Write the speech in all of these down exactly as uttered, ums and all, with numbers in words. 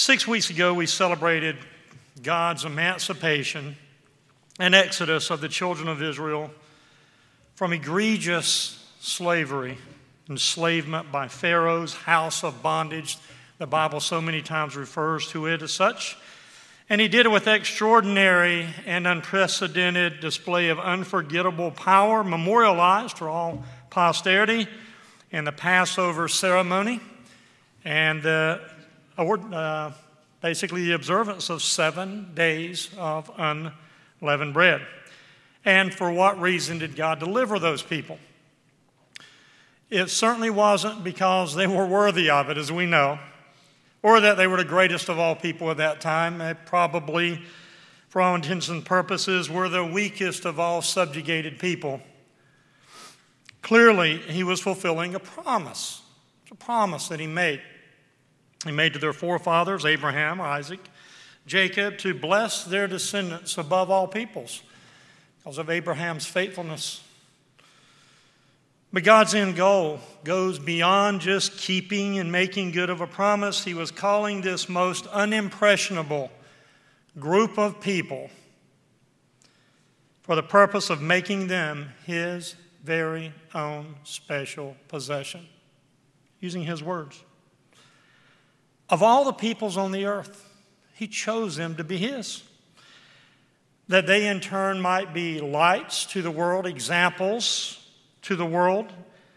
Six weeks ago, we celebrated God's emancipation and exodus of the children of Israel from egregious slavery, enslavement by Pharaoh's house of bondage. The Bible so many times refers to it as such. And he did it with extraordinary and unprecedented display of unforgettable power, memorialized for all posterity in the Passover ceremony and the, uh, basically the observance of seven days of unleavened bread. And for what reason did God deliver those people? It certainly wasn't because they were worthy of it, as we know, or that they were the greatest of all people at that time. They probably, for all intents and purposes, were the weakest of all subjugated people. Clearly, he was fulfilling a promise. It's a promise that he made. He made to their forefathers, Abraham, Isaac, Jacob, to bless their descendants above all peoples because of Abraham's faithfulness. But God's end goal goes beyond just keeping and making good of a promise. He was calling this most unimpressionable group of people for the purpose of making them his very own special possession, using his words. Of all the peoples on the earth, he chose them to be his, that they in turn might be lights to the world, examples to the world.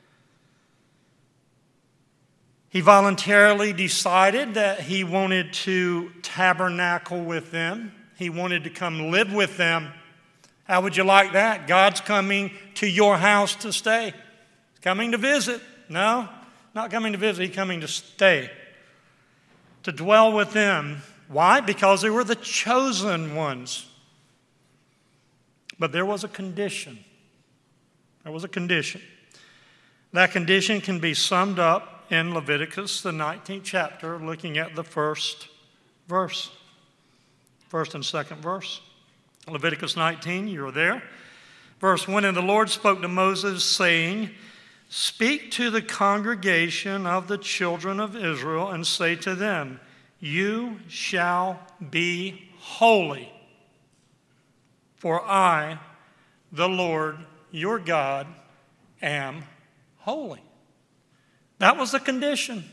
He voluntarily decided that he wanted to tabernacle with them. He wanted to come live with them. How would you like that? God's coming to your house to stay. He's coming to visit. No, not coming to visit. He's coming to stay, to dwell with them. Why? Because they were the chosen ones. But there was a condition. There was a condition. That condition can be summed up in Leviticus, the nineteenth chapter, looking at the first verse. First and second verse. Leviticus nineteen, you're there. Verse one, and the Lord spoke to Moses, saying, speak to the congregation of the children of Israel and say to them, you shall be holy, for I, the Lord, your God, am holy. That was the condition.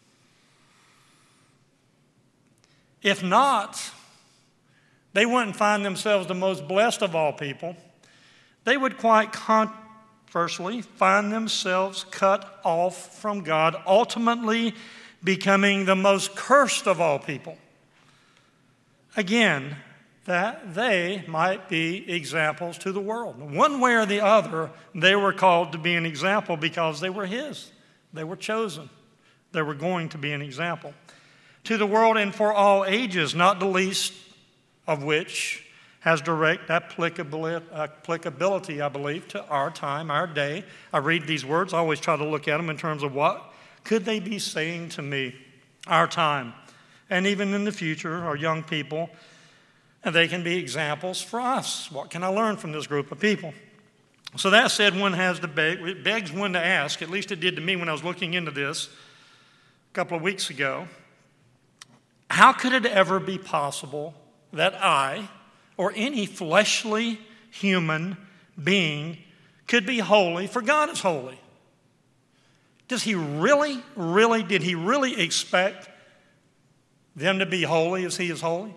If not, they wouldn't find themselves the most blessed of all people. They would quite conversely find themselves cut off from God, ultimately becoming the most cursed of all people. Again, that they might be examples to the world. One way or the other, they were called to be an example because they were his. They were chosen. They were going to be an example to the world and for all ages, not the least of which has direct applicability, I believe, to our time, our day. I read these words, I always try to look at them in terms of what could they be saying to me, our time, and even in the future, our young people. And they can be examples for us. What can I learn from this group of people? So that said, one has to beg, it begs one to ask, at least it did to me when I was looking into this a couple of weeks ago, how could it ever be possible that I, or any fleshly human being, could be holy, for God is holy? Does he really, really, did he really expect them to be holy as he is holy?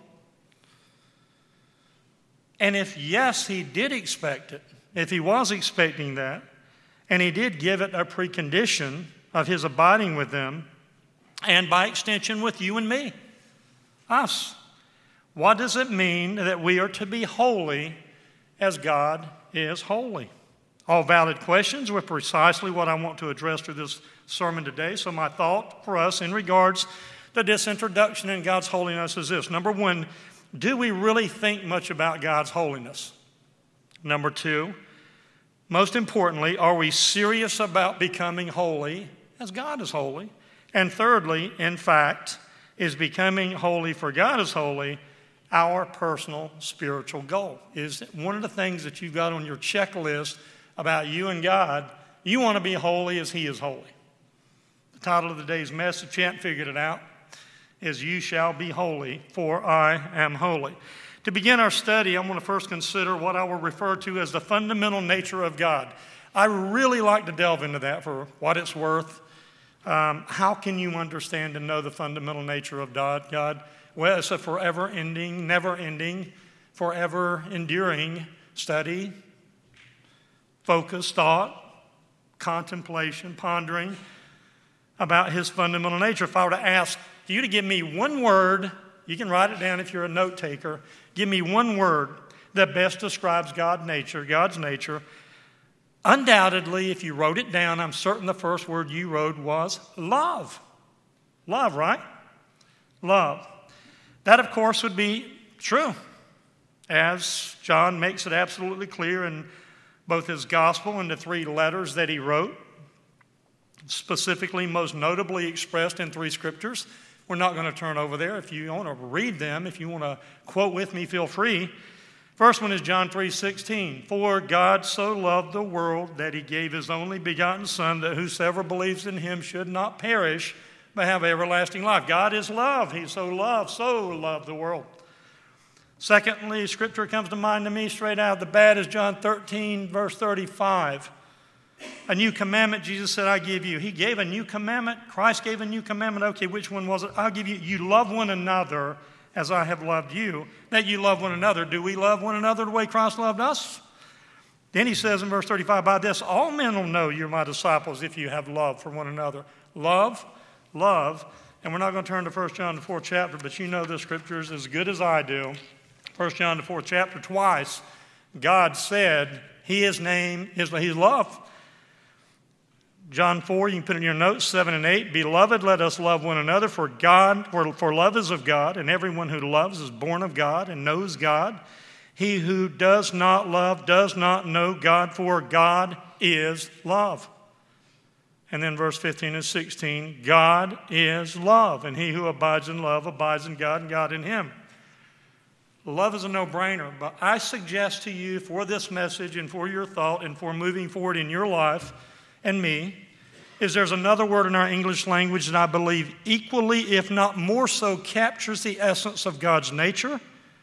And if yes, he did expect it, if he was expecting that, and he did give it a precondition of his abiding with them, and by extension with you and me, us, what does it mean that we are to be holy as God is holy? All valid questions were precisely what I want to address through this sermon today. So my thought for us in regards to this introduction in God's holiness is this. Number one, do we really think much about God's holiness? Number two, most importantly, are we serious about becoming holy as God is holy? And thirdly, in fact, is becoming holy for God is holy our personal spiritual goal? Is one of the things that you've got on your checklist about you and God, you want to be holy as he is holy. The title of today's message, if you haven't figured it out, is you shall be holy, for I am holy. To begin our study, I want to first consider what I will refer to as the fundamental nature of God. I really like to delve into that for what it's worth. Um, how can you understand and know the fundamental nature of God? God? Well, it's a forever-ending, never-ending, forever enduring study, focus, thought, contemplation, pondering about his fundamental nature. If I were to ask you to give me one word, you can write it down if you're a note taker, give me one word that best describes God's nature, God's nature. Undoubtedly, if you wrote it down, I'm certain the first word you wrote was love. Love, right? Love. That, of course, would be true, as John makes it absolutely clear in both his gospel and the three letters that he wrote, specifically, most notably expressed in three scriptures. We're not going to turn over there. If you want to read them, if you want to quote with me, feel free. First one is John three sixteen. For God so loved the world that he gave his only begotten Son, that whosoever believes in him should not perish, but have everlasting life. God is love. He so loved, so loved the world. Secondly, scripture comes to mind to me straight out of the bat is John thirteen, verse thirty-five. A new commandment, Jesus said, I give you. He gave a new commandment. Christ gave a new commandment. Okay, which one was it? I'll give you. You love one another as I have loved you, that you love one another. Do we love one another the way Christ loved us? Then he says in verse thirty-five, by this all men will know you're my disciples if you have love for one another. Love, love. And we're not going to turn to First John, the fourth chapter, but you know the scriptures as good as I do. First John, the fourth chapter, twice, God said his name is his love. John four, you can put it in your notes, seven and eight. Beloved, let us love one another, for God, for, for love is of God, and everyone who loves is born of God and knows God. He who does not love does not know God, for God is love. And then verse fifteen and sixteen, God is love, and he who abides in love abides in God and God in him. Love is a no-brainer, but I suggest to you for this message and for your thought and for moving forward in your life and me, is there's another word in our English language that I believe equally, if not more so, captures the essence of God's nature,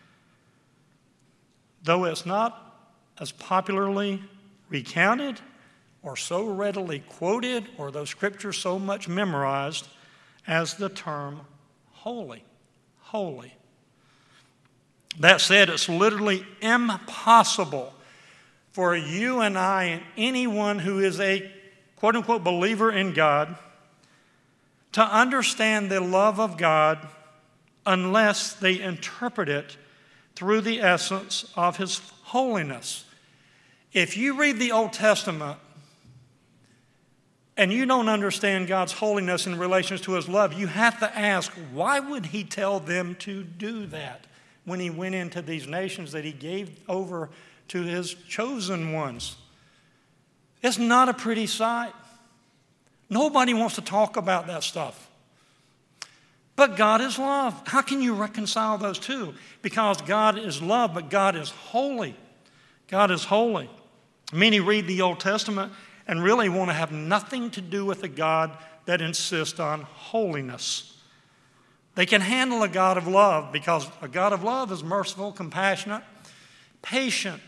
though it's not as popularly recounted or so readily quoted or those scriptures so much memorized as the term holy. Holy. That said, it's literally impossible for you and I and anyone who is a quote-unquote believer in God to understand the love of God unless they interpret it through the essence of his holiness. If you read the Old Testament and you don't understand God's holiness in relation to his love, you have to ask, why would he tell them to do that when he went into these nations that he gave over to his chosen ones? It's not a pretty sight. Nobody wants to talk about that stuff. But God is love. How can you reconcile those two? Because God is love, but God is holy. God is holy. Many read the Old Testament and really want to have nothing to do with a God that insists on holiness. They can handle a God of love because a God of love is merciful, compassionate, patient.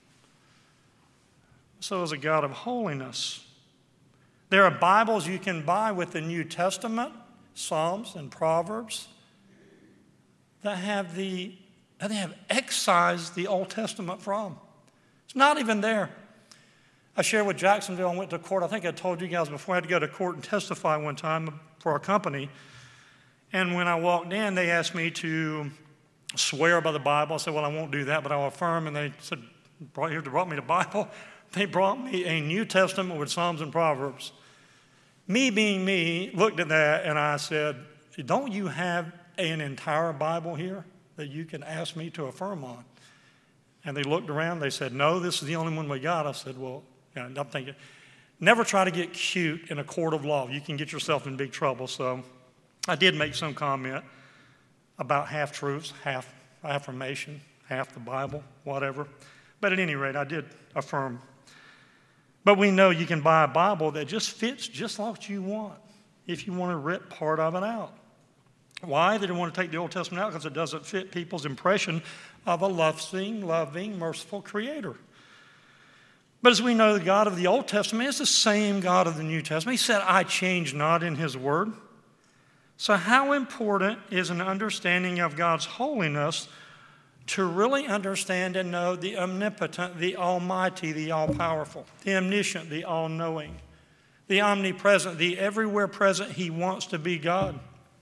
So is a God of holiness. There are Bibles you can buy with the New Testament, Psalms and Proverbs, that have the that they have excised the Old Testament from. It's not even there. I shared with Jacksonville, I went to court. I think I told you guys before, I had to go to court and testify one time for a company. And when I walked in, they asked me to swear by the Bible. I said, well, I won't do that, but I'll affirm. And they said, brought, here, brought me the Bible. They brought me a New Testament with Psalms and Proverbs. Me being me, looked at that and I said, don't you have an entire Bible here that you can ask me to affirm on? And they looked around, they said, no, this is the only one we got. I said, well, yeah, I'm thinking, never try to get cute in a court of law. You can get yourself in big trouble. So I did make some comment about half-truths, half affirmation, half the Bible, whatever. But at any rate, I did affirm. But we know you can buy a Bible that just fits just like you want if you want to rip part of it out. Why? They didn't want to take the Old Testament out because it doesn't fit people's impression of a loving, loving, merciful Creator. But as we know, the God of the Old Testament is the same God of the New Testament. He said, I change not in His Word. So how important is an understanding of God's holiness to really understand and know the omnipotent, the almighty, the all-powerful, the omniscient, the all-knowing, the omnipresent, the everywhere present He wants to be God.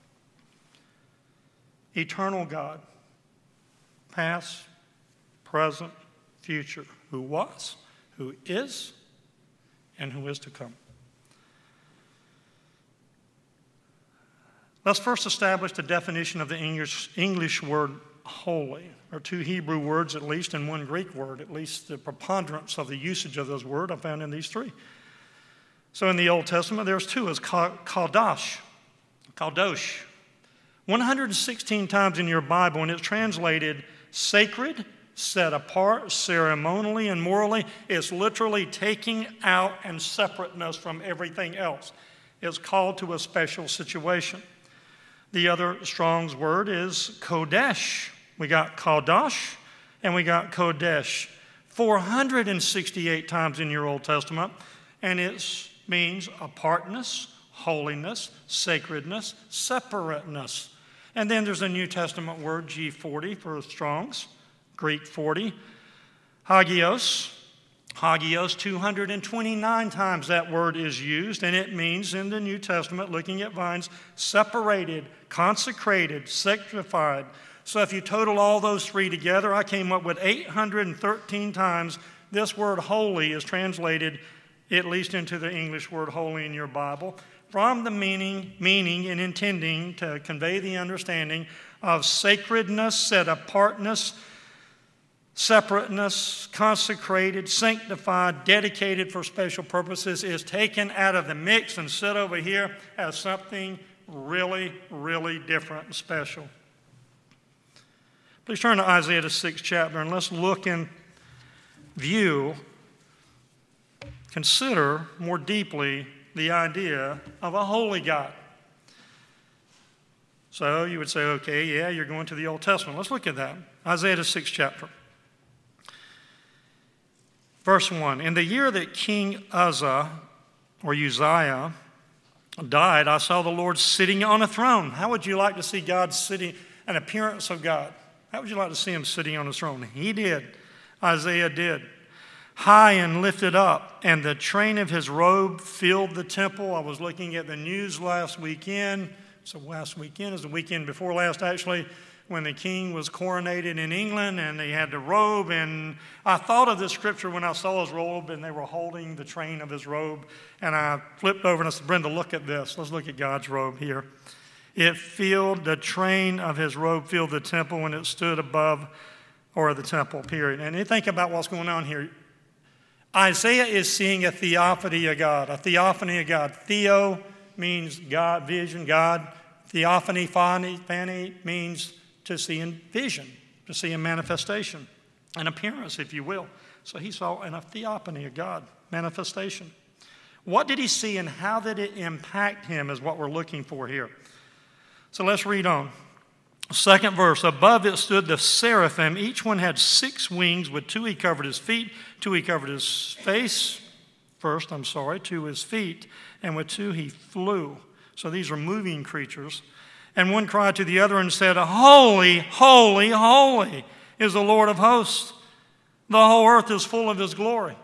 Eternal God, past, present, future, who was, who is, and who is to come. Let's first establish the definition of the English, English word holy. There are two Hebrew words at least and one Greek word, at least the preponderance of the usage of those words I found in these three. So in the Old Testament, there's two, as kadosh, kadosh. one hundred sixteen times in your Bible, and it's translated sacred, set apart, ceremonially and morally. It's literally taking out and separateness from everything else. It's called to a special situation. The other Strong's word is kodesh. We got kadosh and we got kodesh. four hundred sixty-eight times in your Old Testament, and it means apartness, holiness, sacredness, separateness. And then there's a New Testament word, G forty for Strong's, Greek forty. Hagios. Hagios, two hundred twenty-nine times that word is used, and it means in the New Testament, looking at vines, separated, consecrated, sanctified. So if you total all those three together, I came up with eight hundred thirteen times this word holy is translated, at least into the English word holy in your Bible, from the meaning, meaning and intending to convey the understanding of sacredness, set apartness, separateness, consecrated, sanctified, dedicated for special purposes, is taken out of the mix and set over here as something really, really different and special. Please turn to Isaiah, the sixth chapter, and let's look and view, consider more deeply the idea of a holy God. So you would say, okay, yeah, you're going to the Old Testament. Let's look at that. Isaiah, the sixth chapter. Verse one, in the year that King Uzzah, or Uzziah, died, I saw the Lord sitting on a throne. How would you like to see God sitting, an appearance of God? How would you like to see Him sitting on His throne? He did. Isaiah did. High and lifted up, and the train of His robe filled the temple. I was looking at the news last weekend. So last weekend is the weekend before last, actually, when the king was coronated in England and he had the robe. And I thought of this scripture when I saw his robe and they were holding the train of his robe. And I flipped over and I said, Brenda, look at this. Let's look at God's robe here. It filled, the train of His robe filled the temple when it stood above, or the temple, period. And you think about what's going on here. Isaiah is seeing a theophany of God, a theophany of God. Theo means God, vision, God. Theophany, phany, phany means to see in vision, to see in manifestation, an appearance, if you will. So he saw in a theophany of God, manifestation. What did he see and how did it impact him is what we're looking for here. So let's read on. Second verse, above it stood the seraphim. Each one had six wings. With two he covered his feet, two he covered his face. First, I'm sorry, two his feet. And with two he flew. So these are moving creatures. And one cried to the other and said, Holy, holy, holy is the Lord of hosts. The whole earth is full of His glory.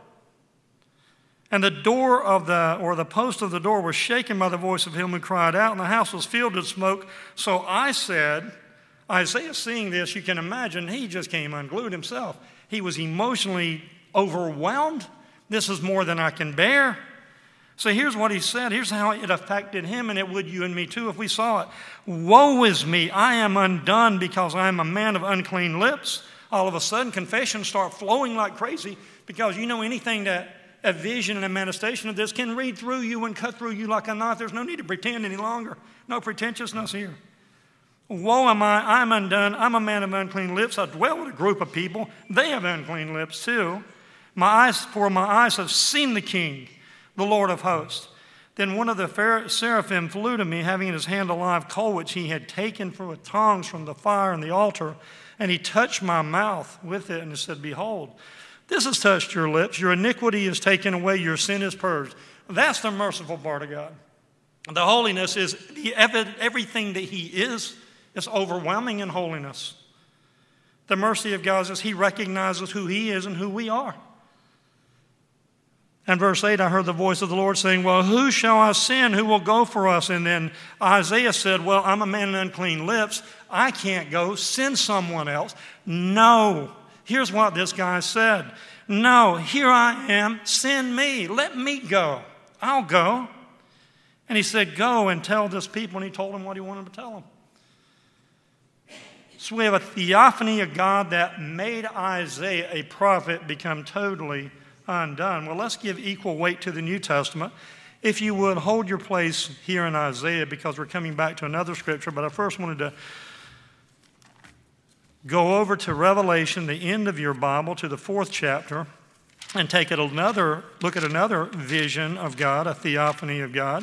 And the door of the, or the post of the door was shaken by the voice of him who cried out, and the house was filled with smoke. So I said, Isaiah seeing this, you can imagine, he just came unglued himself. He was emotionally overwhelmed. This is more than I can bear. So here's what he said. Here's how it affected him, and it would you and me too if we saw it. Woe is me, I am undone because I am a man of unclean lips. All of a sudden, confessions start flowing like crazy because you know anything that a vision and a manifestation of this can read through you and cut through you like a knife. There's no need to pretend any longer. No pretentiousness here. Woe am I, I'm undone. I'm a man of unclean lips. I dwell with a group of people. They have unclean lips too. My eyes, for my eyes have seen the King, the Lord of hosts. Then one of the seraphim flew to me, having in his hand a live coal, which he had taken with tongs from the fire in the altar. And he touched my mouth with it and said, Behold, this has touched your lips. Your iniquity is taken away. Your sin is purged. That's the merciful part of God. The holiness is the, everything that he is. Is overwhelming in holiness. The mercy of God is he recognizes who he is and who we are. And verse eight, I heard the voice of the Lord saying, well, who shall I send? Who will go for us? And then Isaiah said, well, I'm a man of unclean lips. I can't go. Send someone else. No. Here's what this guy said. No, here I am. Send me. Let me go. I'll go. And he said, go and tell this people. And he told them what he wanted to tell them. So we have a theophany of God that made Isaiah, a prophet, become totally undone. Well, let's give equal weight to the New Testament. If you would, hold your place here in Isaiah because we're coming back to another scripture, but I first wanted to go over to Revelation, the end of your Bible, to the fourth chapter, and take it another look at another vision of God, a theophany of God,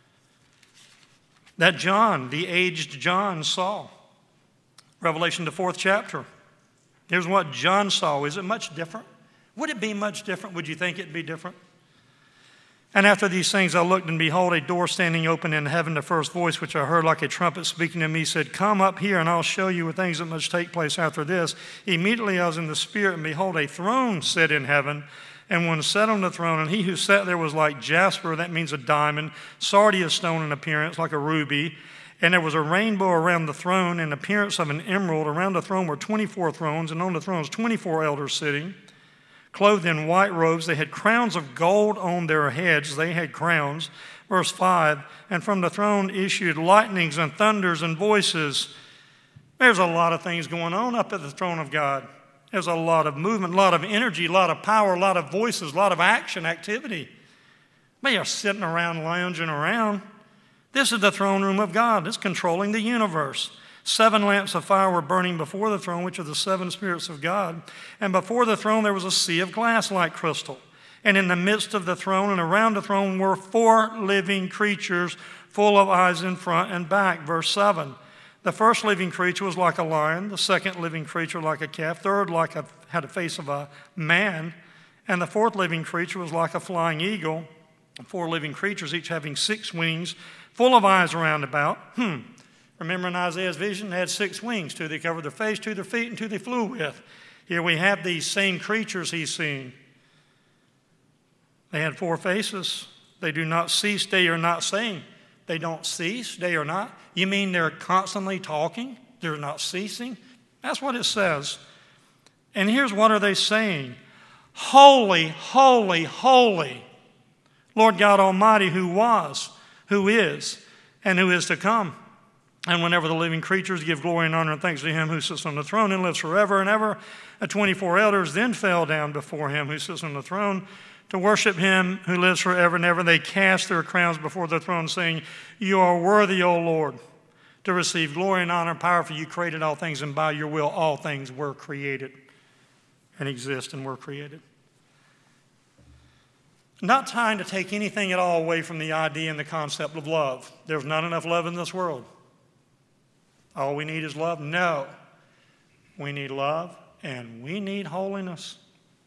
that John, the aged John, saw. Revelation, the fourth chapter. Here's what John saw. Is it much different? Would it be much different? Would you think it'd be different? And after these things I looked, and behold, a door standing open in heaven. The first voice which I heard like a trumpet speaking to me said, come up here, and I'll show you things that must take place after this. Immediately I was in the Spirit, and behold, a throne set in heaven, and one sat on the throne, and he who sat there was like jasper, that means a diamond, sardius stone in appearance, like a ruby. And there was a rainbow around the throne, in appearance of an emerald. Around the throne were twenty-four thrones, and on the thrones twenty-four elders sitting, clothed in white robes. They had crowns of gold on their heads. They had crowns. Verse five, and from the throne issued lightnings and thunders and voices. There's a lot of things going on up at the throne of God. There's a lot of movement, a lot of energy, a lot of power, a lot of voices, a lot of action, activity. They are sitting around, lounging around. This is the throne room of God. It's controlling the universe. Seven lamps of fire were burning before the throne, which are the seven spirits of God. And before the throne there was a sea of glass like crystal. And in the midst of the throne and around the throne were four living creatures full of eyes in front and back. Verse seven. The first living creature was like a lion. The second living creature like a calf. Third like a, had a face of a man. And the fourth living creature was like a flying eagle. Four living creatures, each having six wings, full of eyes around about. Hmm. Remember in Isaiah's vision, they had six wings. Two they covered their face, two their feet, and two they flew with. Here we have these same creatures he's seen. They had four faces. They do not cease day or not saying. They don't cease day or not. You mean they're constantly talking? They're not ceasing? That's what it says. And here's what are they saying. Holy, holy, holy, Lord God Almighty, who was, who is, and who is to come. And whenever the living creatures give glory and honor and thanks to him who sits on the throne and lives forever and ever, the twenty-four elders then fell down before him who sits on the throne to worship him who lives forever and ever. They cast their crowns before the throne, saying, you are worthy, O Lord, to receive glory and honor and power, for you created all things, and by your will all things were created and exist and were created. Not trying to take anything at all away from the idea and the concept of love. There's not enough love in this world. All we need is love? No. We need love and we need holiness.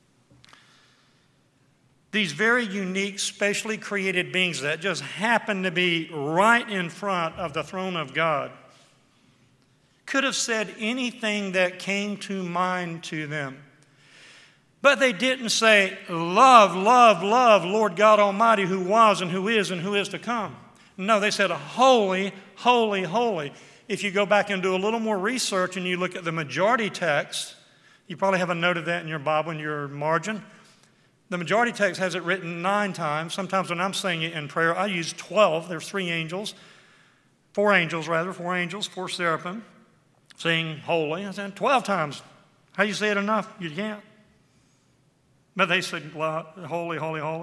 These very unique, specially created beings that just happen to be right in front of the throne of God could have said anything that came to mind to them. But they didn't say, love, love, love, Lord God Almighty, who was and who is and who is to come. No, they said, holy, holy, holy. If you go back and do a little more research and you look at the majority text, you probably have a note of that in your Bible, in your margin. The majority text has it written nine times. Sometimes when I'm saying it in prayer, I use twelve. There's three angels, four angels rather, four angels, four seraphim, saying holy. I said twelve times. How do you say it enough? You can't. But they said, holy, holy, holy.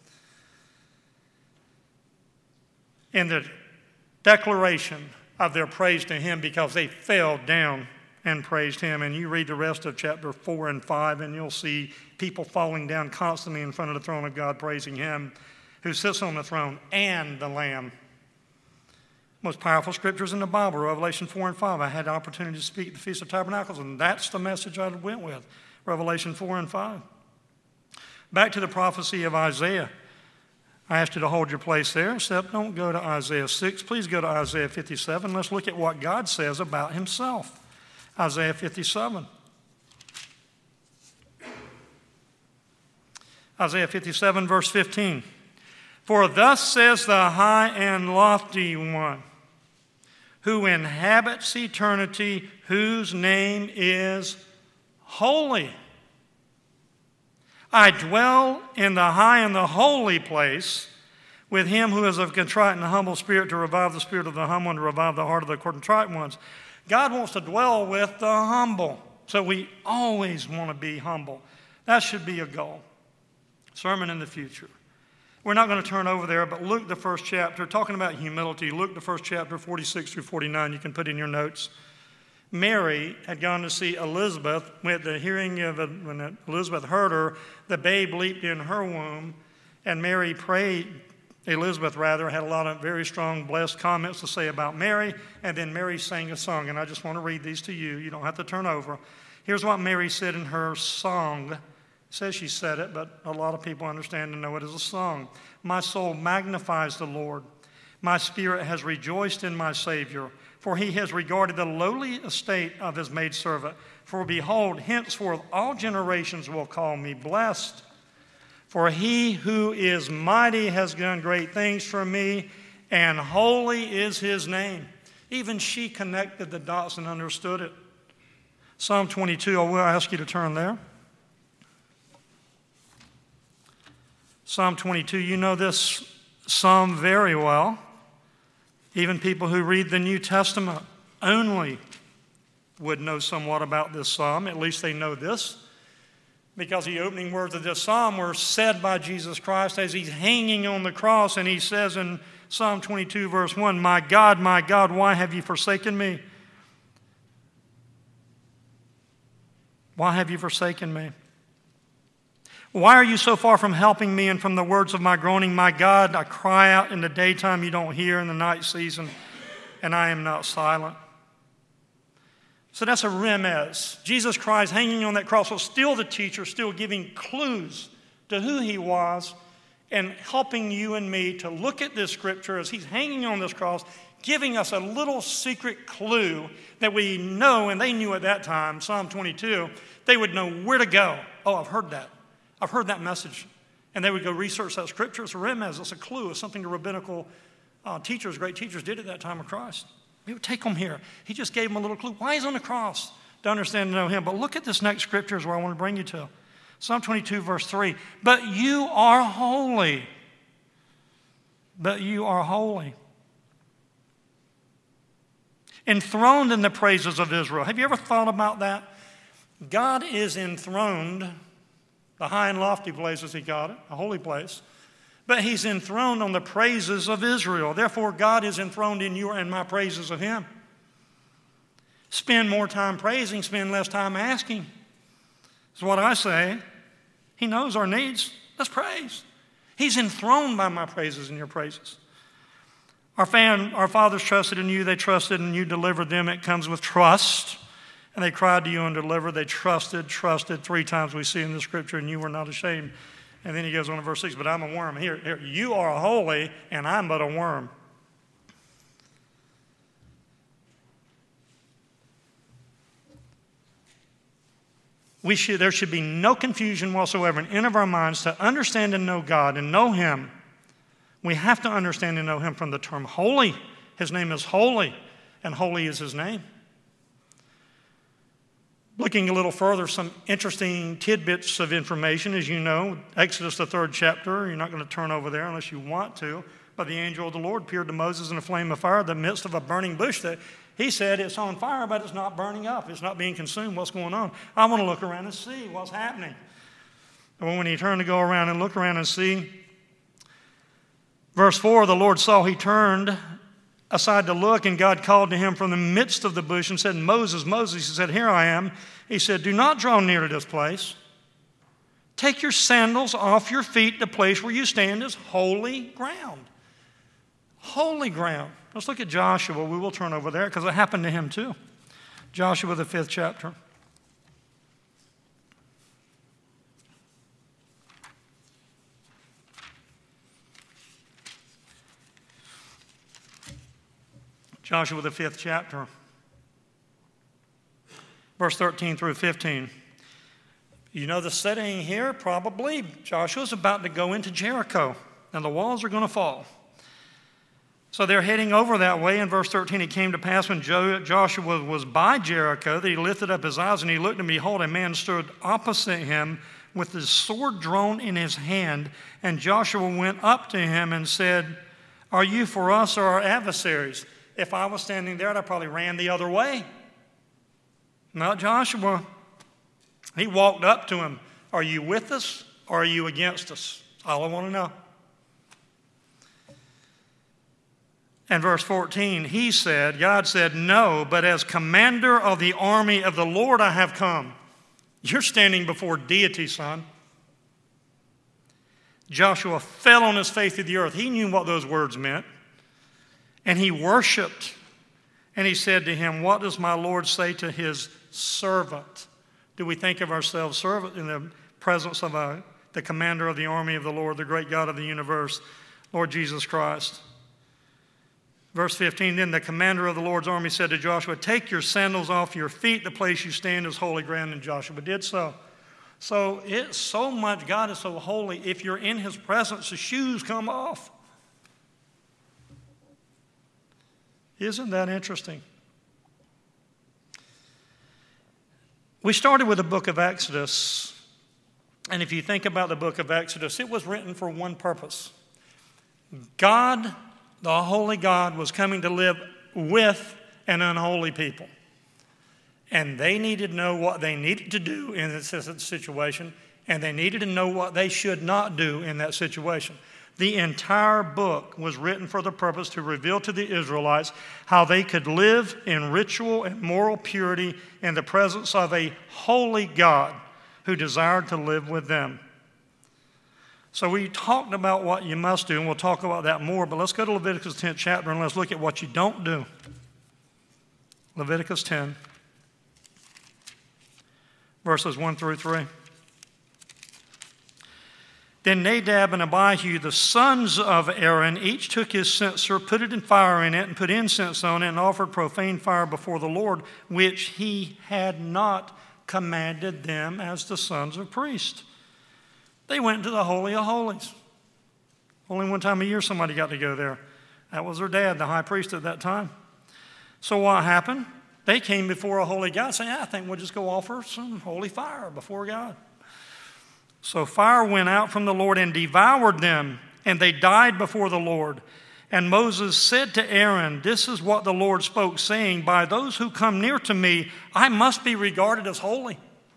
In the declaration of their praise to him, because they fell down and praised him. And you read the rest of chapter four and five, and you'll see people falling down constantly in front of the throne of God, praising him. who sits on the throne, and the Lamb. Most powerful scriptures in the Bible, Revelation four and five. I had the opportunity to speak at the Feast of Tabernacles, and that's the message I went with, Revelation four and five. Back to the prophecy of Isaiah. I asked you to hold your place there, except don't go to Isaiah six. Please go to Isaiah fifty-seven. Let's look at what God says about himself. Isaiah fifty-seven. Isaiah fifty-seven, verse fifteen. For thus says the high and lofty one, who inhabits eternity, whose name is holy. I dwell in the high and the holy place with him who is of contrite and humble spirit, to revive the spirit of the humble and to revive the heart of the contrite ones. God wants to dwell with the humble. So we always want to be humble. That should be a goal. Sermon in the future. We're not going to turn over there, but Luke, the first chapter, talking about humility, Luke, the first chapter, forty-six through forty-nine, you can put in your notes. Mary had gone to see Elizabeth. At the hearing of, when Elizabeth heard her, the babe leaped in her womb, and Mary prayed, Elizabeth rather, had a lot of very strong, blessed comments to say about Mary, and then Mary sang a song, and I just want to read these to you. You don't have to turn over. Here's what Mary said in her song. It says she said it, but a lot of people understand and know it as a song. My soul magnifies the Lord. My spirit has rejoiced in my Savior, for he has regarded the lowly estate of his maidservant. For behold, henceforth all generations will call me blessed. For he who is mighty has done great things for me, and holy is his name. Even she connected the dots and understood it. Psalm twenty-two, I will ask you to turn there. Psalm twenty-two, you know this psalm very well. Even people who read the New Testament only would know somewhat about this psalm. At least they know this, because the opening words of this psalm were said by Jesus Christ as he's hanging on the cross, and he says in Psalm twenty-two, verse one, My God, my God, why have you forsaken me? Why have you forsaken me? Why are you so far from helping me and from the words of my groaning? My God, I cry out in the daytime, you don't hear in the night season, and I am not silent. So that's a remez. Jesus Christ hanging on that cross was still the teacher, still giving clues to who he was and helping you and me to look at this scripture as he's hanging on this cross, giving us a little secret clue that we know, and they knew at that time, Psalm twenty-two, they would know where to go. Oh, I've heard that. I've heard that message. And they would go research that scripture. It's a remez. It's a clue. It's something the rabbinical uh, teachers, great teachers, did at that time of Christ. He would take them here. He just gave them a little clue. Why he's on the cross? To understand and know him. But look at this next scripture is where I want to bring you to. Psalm twenty-two, verse three. But you are holy. But you are holy. Enthroned in the praises of Israel. Have you ever thought about that? God is enthroned. The high and lofty places he got it, a holy place. But he's enthroned on the praises of Israel. Therefore, God is enthroned in your and my praises of him. Spend more time praising, spend less time asking. That's what I say. He knows our needs. Let's praise. He's enthroned by my praises and your praises. Our, fam, our fathers trusted in you. They trusted and you delivered them. It comes with trust. And they cried to you and delivered. They trusted, trusted. Three times we see in the scripture, and you were not ashamed. And then he goes on to verse six, but I'm a worm. Here, here, you are holy, and I'm but a worm. We should, there should be no confusion whatsoever in any of our minds to understand and know God and know him. We have to understand and know him from the term holy. His name is holy, and holy is his name. Looking a little further, some interesting tidbits of information. As you know, Exodus, the third chapter, you're not going to turn over there unless you want to, but the angel of the Lord appeared to Moses in a flame of fire in the midst of a burning bush that he said it's on fire, but it's not burning up. It's not being consumed. What's going on? I want to look around and see what's happening. And when he turned to go around and look around and see, verse four, the Lord saw he turned aside to look, and God called to him from the midst of the bush and said, Moses, Moses. He said, here I am. He said, do not draw near to this place. Take your sandals off your feet. The place where you stand is holy ground. Holy ground. Let's look at Joshua. We will turn over there because it happened to him too. Joshua, the fifth chapter. Joshua, the fifth chapter, verse thirteen through fifteen. You know the setting here, probably. Joshua's about to go into Jericho, and the walls are going to fall. So they're heading over that way. In verse thirteen, it came to pass when Joshua was by Jericho that he lifted up his eyes, and he looked, and behold, a man stood opposite him with his sword drawn in his hand. And Joshua went up to him and said, are you for us or our adversaries? If I was standing there, I probably ran the other way. Not Joshua. He walked up to him. Are you with us or are you against us? All I want to know. And verse fourteen, he said, God said, no, but as commander of the army of the Lord I have come. You're standing before deity, son. Joshua fell on his face to the earth. He knew what those words meant. And he worshiped. And he said to him, what does my Lord say to his servant? Do we think of ourselves servant in the presence of a, the commander of the army of the Lord, the great God of the universe, Lord Jesus Christ? Verse fifteen, then the commander of the Lord's army said to Joshua, take your sandals off your feet. The place you stand is holy ground. And Joshua did so. So it's so much, God is so holy. If you're in his presence, the shoes come off. Isn't that interesting? We started with the book of Exodus. And if you think about the book of Exodus, it was written for one purpose. God, the holy God, was coming to live with an unholy people. And they needed to know what they needed to do in this situation, and they needed to know what they should not do in that situation. The entire book was written for the purpose to reveal to the Israelites how they could live in ritual and moral purity in the presence of a holy God who desired to live with them. So we talked about what you must do, and we'll talk about that more, but let's go to Leviticus tenth chapter and let's look at what you don't do. Leviticus ten, verses one through three. Then Nadab and Abihu, the sons of Aaron, each took his censer, put it in fire in it, and put incense on it, and offered profane fire before the Lord, which he had not commanded them as the sons of priests. They went to the Holy of Holies. Only one time a year somebody got to go there. That was their dad, the high priest at that time. So what happened? They came before a holy God saying, I think we'll just go offer some holy fire before God. So fire went out from the Lord and devoured them, and they died before the Lord. And Moses said to Aaron, this is what the Lord spoke, saying, by those who come near to me, I must be regarded as holy.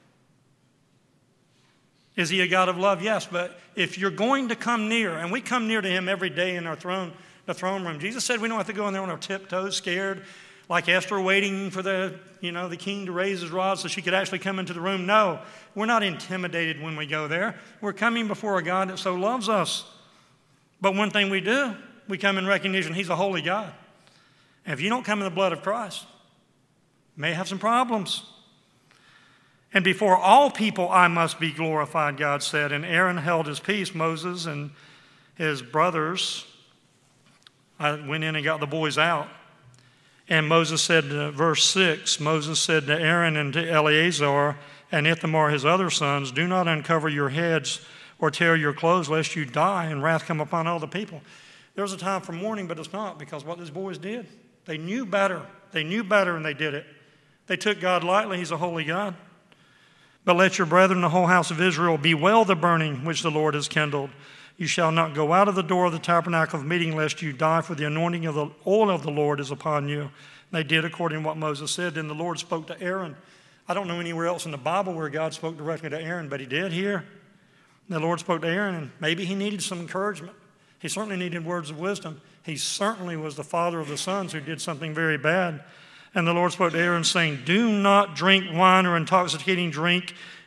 Is he a God of love? Yes, but if you're going to come near, and we come near to him every day in our throne, the throne room. Jesus said we don't have to go in there on our tiptoes, scared, like Esther waiting for the, you know, the king to raise his rod so she could actually come into the room. No, we're not intimidated when we go there. We're coming before a God that so loves us. But one thing we do, we come in recognition he's a holy God. And if you don't come in the blood of Christ, you may have some problems. And before all people I must be glorified, God said. And Aaron held his peace. Moses and his brothers, I went in and got the boys out. And Moses said, to, verse six, Moses said to Aaron and to Eleazar and Ithamar, his other sons, do not uncover your heads or tear your clothes, lest you die and wrath come upon all the people. There was a time for mourning, but it's not, because what these boys did, they knew better. They knew better, and they did it. They took God lightly. He's a holy God. But let your brethren, the whole house of Israel, bewail the burning which the Lord has kindled. You shall not go out of the door of the tabernacle of meeting, lest you die, for the anointing of the oil of the Lord is upon you. And they did according to what Moses said. Then the Lord spoke to Aaron. I don't know anywhere else in the Bible where God spoke directly to Aaron, but he did here. And the Lord spoke to Aaron, and maybe he needed some encouragement. He certainly needed words of wisdom. He certainly was the father of the sons who did something very bad. And the Lord spoke to Aaron, saying, do not drink wine or intoxicating drink.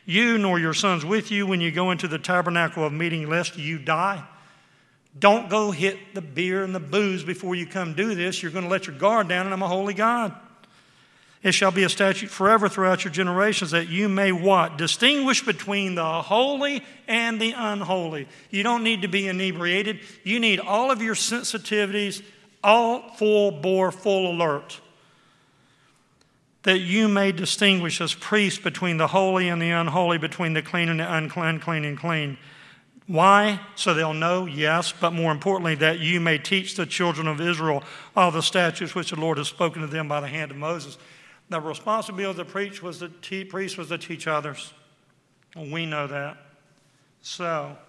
you nor your sons with you when you go into the tabernacle of meeting, lest you die. Don't go hit the beer and the booze before you come do this. You're going to let your guard down, and I'm a holy God. It shall be a statute forever throughout your generations, that you may what? Distinguish between the holy and the unholy. You don't need to be inebriated. You need all of your sensitivities all full bore, full alert, that you may distinguish as priests between the holy and the unholy, between the clean and the unclean and clean. Why? So they'll know, yes, but more importantly, that you may teach the children of Israel all the statutes which the Lord has spoken to them by the hand of Moses. The responsibility of the priest was to teach, priest was to teach others. We know that. So,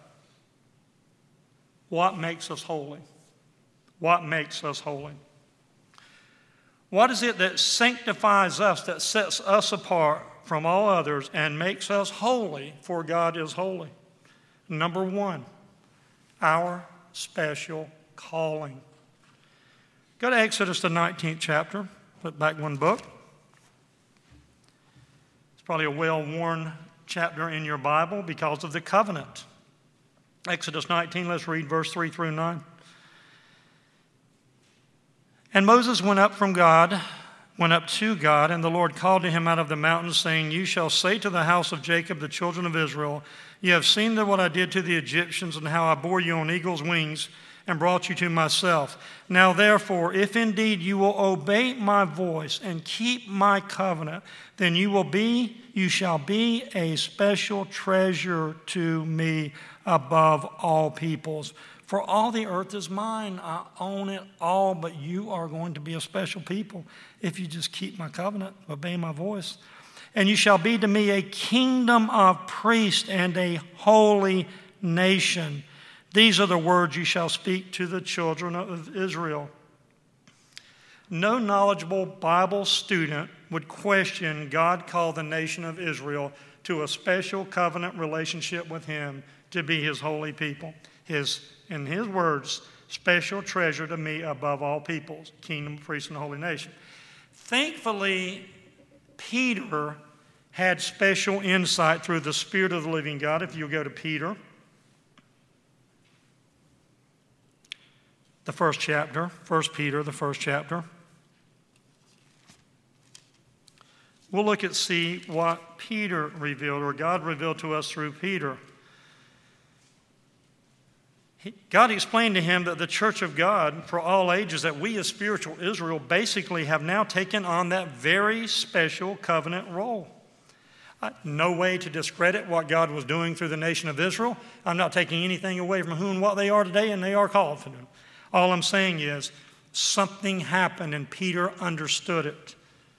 what makes us holy? What makes us holy? What is it that sanctifies us, that sets us apart from all others and makes us holy, for God is holy? Number one, our special calling. Go to Exodus, the nineteenth chapter. Flip back one book. It's probably a well-worn chapter in your Bible because of the covenant. Exodus nineteen, let's read verse three through nine. And Moses went up from God, went up to God, and the Lord called to him out of the mountain, saying, You shall say to the house of Jacob, the children of Israel, You have seen that what I did to the Egyptians, and how I bore you on eagle's wings, and brought you to myself. Now therefore, if indeed you will obey my voice and keep my covenant, then you will be, you shall be a special treasure to me above all peoples. For all the earth is mine. I own it all, but you are going to be a special people if you just keep my covenant, obey my voice. And you shall be to me a kingdom of priests and a holy nation. These are the words you shall speak to the children of Israel. No knowledgeable Bible student would question God called the nation of Israel to a special covenant relationship with him to be his holy people. His, in his words, special treasure to me above all peoples, kingdom, priest, and holy nation. Thankfully, Peter had special insight through the Spirit of the living God. If you go to Peter, the first chapter, First Peter, the first chapter. We'll look at see what Peter revealed, or God revealed to us through Peter. He, God explained to him that the church of God for all ages, that we as spiritual Israel basically have now taken on that very special covenant role. Uh, no way to discredit what God was doing through the nation of Israel. I'm not taking anything away from who and what they are today, and they are called to do. All I'm saying is something happened and Peter understood it.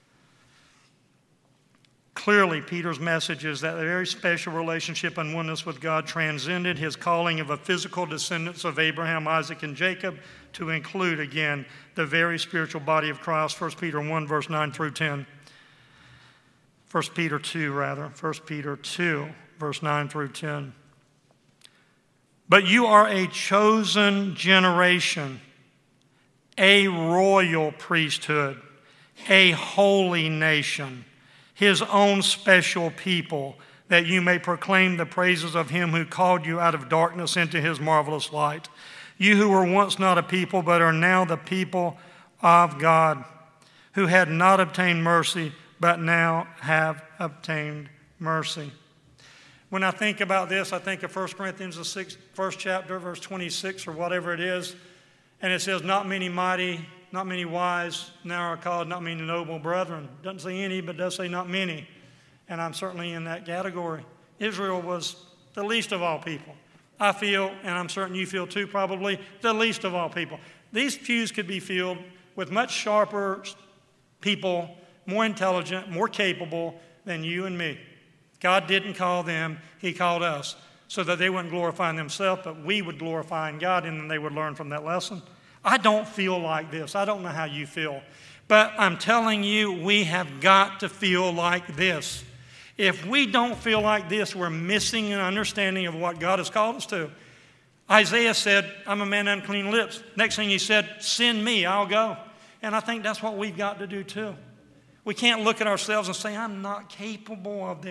Clearly, Peter's message is that a very special relationship and oneness with God transcended his calling of a physical descendants of Abraham, Isaac, and Jacob to include, again, the very spiritual body of Christ. First Peter one, verse nine through ten. First Peter two, rather. First Peter two, verse nine through ten. But you are a chosen generation, a royal priesthood, a holy nation, his own special people, that you may proclaim the praises of him who called you out of darkness into his marvelous light. You who were once not a people, but are now the people of God, who had not obtained mercy, but now have obtained mercy. When I think about this, I think of First Corinthians, the sixth, first chapter, verse twenty-six, or whatever it is. And it says, not many mighty, not many wise now are called, not many noble brethren. Doesn't say any, but does say not many. And I'm certainly in that category. Israel was the least of all people. I feel, and I'm certain you feel too probably, the least of all people. These pews could be filled with much sharper people, more intelligent, more capable than you and me. God didn't call them, he called us, so that they wouldn't glorify themselves, but we would glorify God, and then they would learn from that lesson. I don't feel like this. I don't know how you feel. But I'm telling you, we have got to feel like this. If we don't feel like this, we're missing an understanding of what God has called us to. Isaiah said, I'm a man of unclean lips. Next thing he said, send me, I'll go. And I think that's what we've got to do too. We can't look at ourselves and say, I'm not capable of this.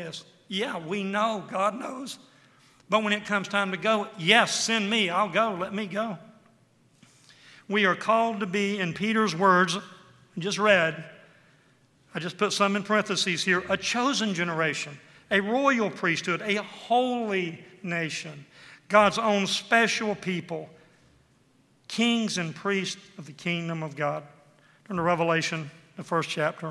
Yeah, we know, God knows. But when it comes time to go, yes, send me, I'll go, let me go. We are called to be, in Peter's words, I just read, I just put some in parentheses here, a chosen generation, a royal priesthood, a holy nation, God's own special people, kings and priests of the kingdom of God. Turn to Revelation, the first chapter.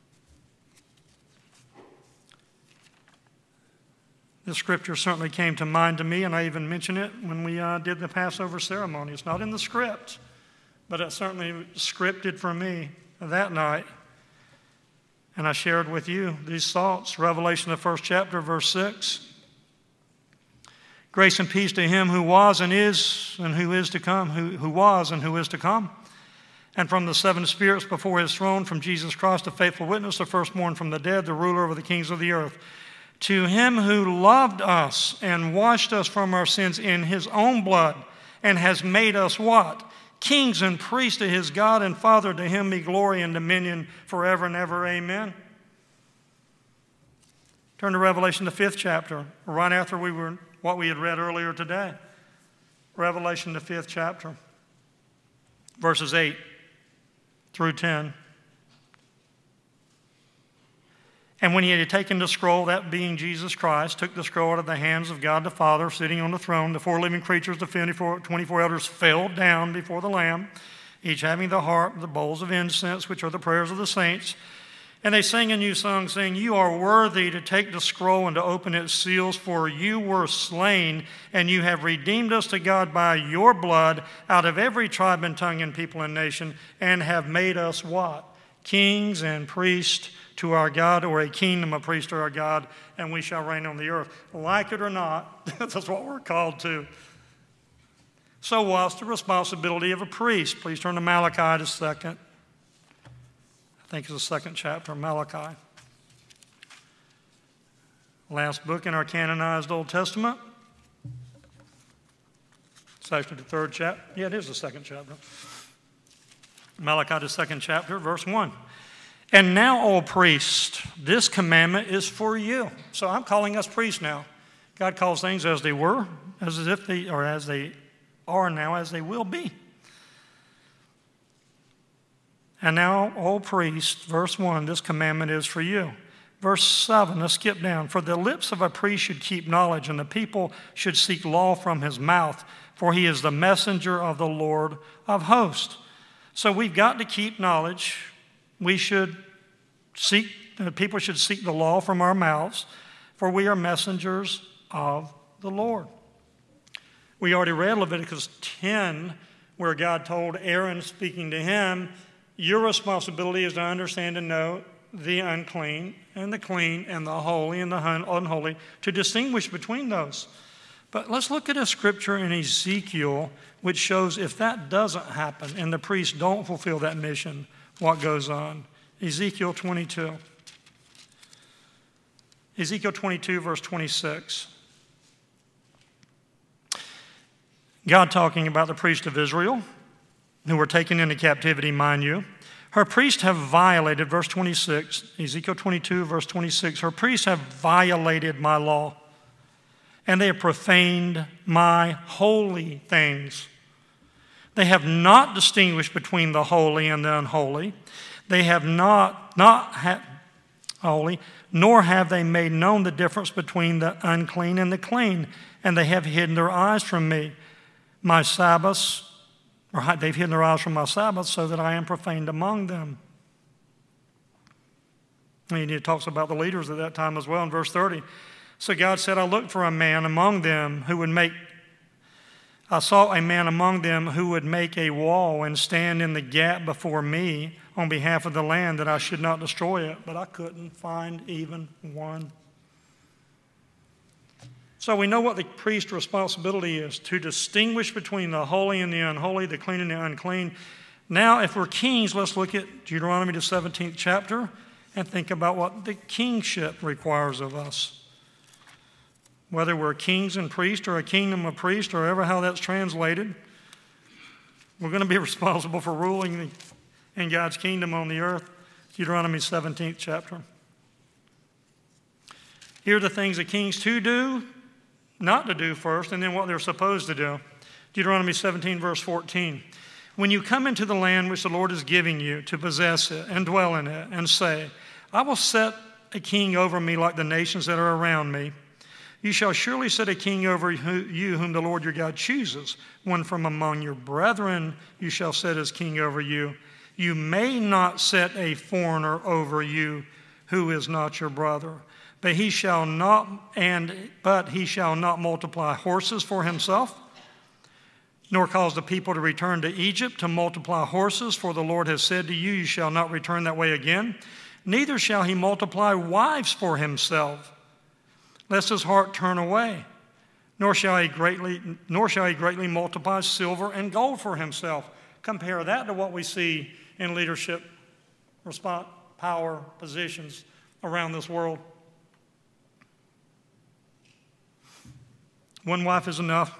This scripture certainly came to mind to me, and I even mentioned it when we uh, did the Passover ceremony. It's not in the script, but it certainly scripted for me that night. And I shared with you these thoughts. Revelation, the first chapter, verse six. Grace and peace to him who was and is and who is to come, who, who was and who is to come. And from the seven spirits before his throne, from Jesus Christ, the faithful witness, the firstborn from the dead, the ruler over the kings of the earth. To him who loved us and washed us from our sins in his own blood and has made us what? Kings and priests to his God and Father. To him be glory and dominion forever and ever. Amen. Turn to Revelation, the fifth chapter, right after we were what we had read earlier today. Revelation, the fifth chapter, verses eight through ten. And when he had taken the scroll, that being Jesus Christ, took the scroll out of the hands of God the Father, sitting on the throne, the four living creatures, the twenty-four elders, fell down before the Lamb, each having the harp, the bowls of incense, which are the prayers of the saints. And they sang a new song, saying, You are worthy to take the scroll and to open its seals, for you were slain, and you have redeemed us to God by your blood out of every tribe and tongue and people and nation, and have made us what? Kings and priests to our God, or a kingdom of priests to our God, and we shall reign on the earth. Like it or not, that's what we're called to. So what's the responsibility of a priest? Please turn to Malachi, the second. I think it's the second chapter of Malachi. Last book in our canonized Old Testament. It's actually the third chapter. Yeah, it is the second chapter. Malachi, the second chapter, verse one. And now, O priest, this commandment is for you. So I'm calling us priests now. God calls things as they were, as if they, or as they are now, as they will be. And now, O priest, verse one, this commandment is for you. Verse seven, let's skip down. For the lips of a priest should keep knowledge, and the people should seek law from his mouth, for he is the messenger of the Lord of hosts. So we've got to keep knowledge. We should seek, people should seek the law from our mouths, for we are messengers of the Lord. We already read Leviticus ten, where God told Aaron, speaking to him, your responsibility is to understand and know the unclean and the clean and the holy and the unholy, to distinguish between those. But let's look at a scripture in Ezekiel which shows if that doesn't happen and the priests don't fulfill that mission, what goes on. Ezekiel twenty-two. Ezekiel twenty-two, verse twenty-six. God talking about the priests of Israel who were taken into captivity, mind you. Her priests have violated, verse twenty-six, Ezekiel twenty-two, verse twenty-six, her priests have violated my law, and they have profaned my holy things. They have not distinguished between the holy and the unholy. They have not, not ha- holy, nor have they made known the difference between the unclean and the clean, and they have hidden their eyes from me. My Sabbaths, or they've hidden their eyes from my Sabbaths, so that I am profaned among them. And he talks about the leaders at that time as well in verse thirty. So God said, I looked for a man among them who would make, I saw a man among them who would make a wall and stand in the gap before me on behalf of the land, that I should not destroy it. But I couldn't find even one. So we know what the priest's responsibility is, to distinguish between the holy and the unholy, the clean and the unclean. Now, if we're kings, let's look at Deuteronomy, the seventeenth chapter, and think about what the kingship requires of us. Whether we're kings and priests or a kingdom of priests, or ever how that's translated, we're going to be responsible for ruling in God's kingdom on the earth. Deuteronomy seventeenth chapter. Here are the things the kings to do, not to do first, and then what they're supposed to do. Deuteronomy seventeen, verse fourteen. When you come into the land which the Lord is giving you to possess it and dwell in it, and say, I will set a king over me like the nations that are around me, you shall surely set a king over you whom the Lord your God chooses. One from among your brethren you shall set as king over you. You may not set a foreigner over you who is not your brother. But he shall not and but he shall not multiply horses for himself, nor cause the people to return to Egypt to multiply horses, for the Lord has said to you, you shall not return that way again. Neither shall he multiply wives for himself, lest his heart turn away. Nor shall he greatly, nor shall he greatly multiply silver and gold for himself. Compare that to what we see in leadership, response, power, positions around this world. One wife is enough,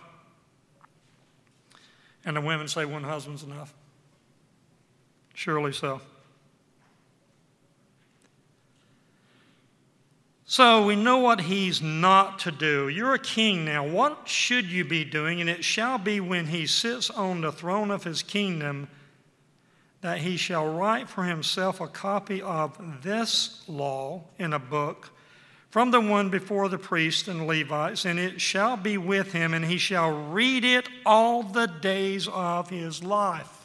and the women say one husband's enough. Surely so. So we know what he's not to do. You're a king now. What should you be doing? And it shall be when he sits on the throne of his kingdom that he shall write for himself a copy of this law in a book from the one before the priests and Levites, and it shall be with him, and he shall read it all the days of his life.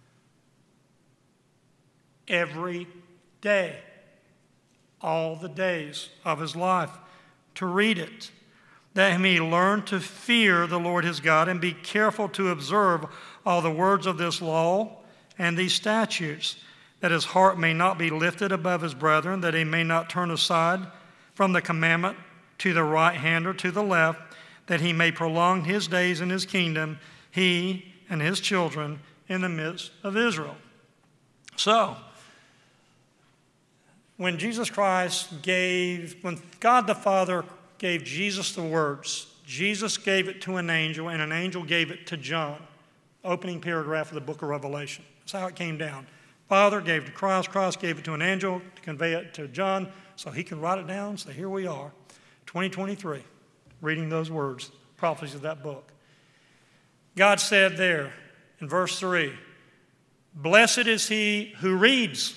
Every day. All the days of his life. To read it. That he may learn to fear the Lord his God, and be careful to observe all the words of this law and these statutes, that his heart may not be lifted above his brethren, that he may not turn aside from the commandment to the right hand or to the left, that he may prolong his days in his kingdom, he and his children in the midst of Israel. So, when Jesus Christ gave, when God the Father gave Jesus the words, Jesus gave it to an angel, and an angel gave it to John. Opening paragraph of the book of Revelation. That's how it came down. Father gave it to Christ, Christ gave it to an angel to convey it to John so he could write it down. So here we are, twenty twenty-three, reading those words, prophecies of that book. God said there in verse three, blessed is he who reads.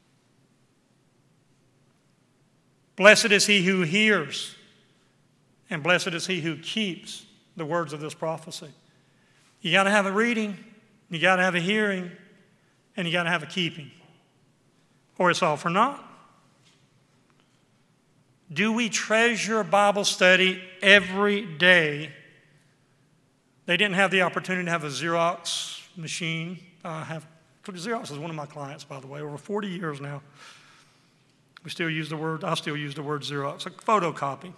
Blessed is he who hears. And blessed is he who keeps the words of this prophecy. You got to have a reading, you got to have a hearing, and you got to have a keeping, or it's all for naught. Do we treasure Bible study every day? They didn't have the opportunity to have a Xerox machine. I have Xerox is one of my clients, by the way, over forty years now. We still use the word, I still use the word Xerox, a photocopy.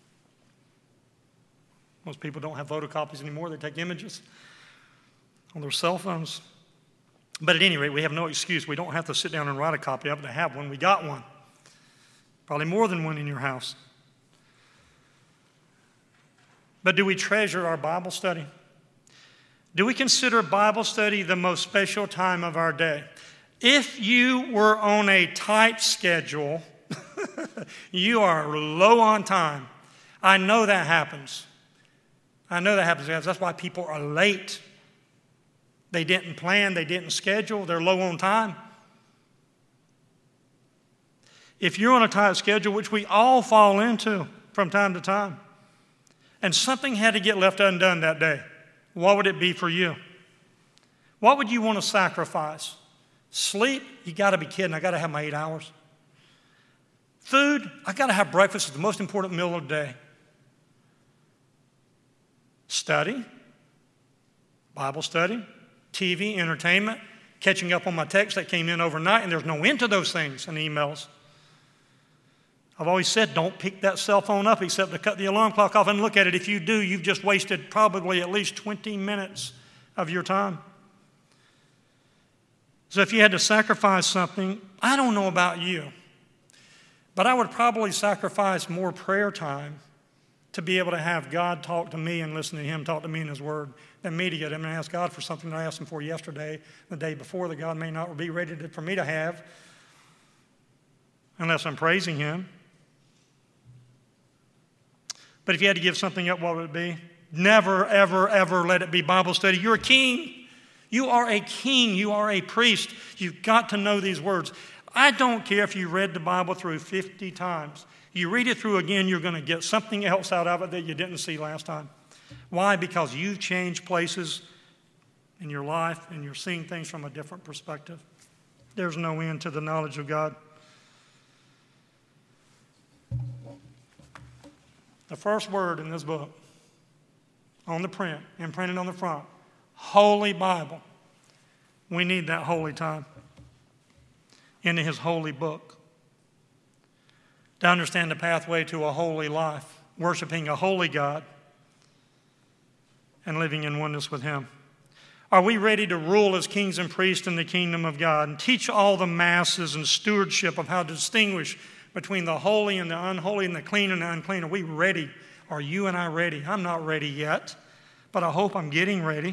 Most people don't have photocopies anymore. They take images on their cell phones. But at any rate, we have no excuse. We don't have to sit down and write a copy of it to have one. We got one. Probably more than one in your house. But do we treasure our Bible study? Do we consider Bible study the most special time of our day? If you were on a tight schedule, you are low on time. I know that happens. I know that happens, guys. That's why people are late. They didn't plan, they didn't schedule, they're low on time. If you're on a tight schedule, which we all fall into from time to time, and something had to get left undone that day, what would it be for you? What would you want to sacrifice? Sleep? You got to be kidding. I got to have my eight hours. Food? I got to have breakfast. It's the most important meal of the day. Study? Bible study? T V, entertainment? Catching up on my texts that came in overnight, and there's no end to those things and emails. I've always said, don't pick that cell phone up except to cut the alarm clock off and look at it. If you do, you've just wasted probably at least twenty minutes of your time. So if you had to sacrifice something, I don't know about you, but I would probably sacrifice more prayer time to be able to have God talk to me and listen to him talk to me in his word than me to get him and ask God for something that I asked him for yesterday, the day before, that God may not be ready to, for me to have unless I'm praising him. But if you had to give something up, what would it be? Never, ever, ever let it be Bible study. You're a king. You are a king. You are a priest. You've got to know these words. I don't care if you read the Bible through fifty times. You read it through again, you're going to get something else out of it that you didn't see last time. Why? Because you've changed places in your life and you're seeing things from a different perspective. There's no end to the knowledge of God. The first word in this book, on the print, imprinted on the front, Holy Bible. We need that holy time in his holy book to understand the pathway to a holy life, worshiping a holy God and living in oneness with him. Are we ready to rule as kings and priests in the kingdom of God and teach all the masses and stewardship of how to distinguish between the holy and the unholy and the clean and the unclean? Are we ready? Are you and I ready? I'm not ready yet, but I hope I'm getting ready.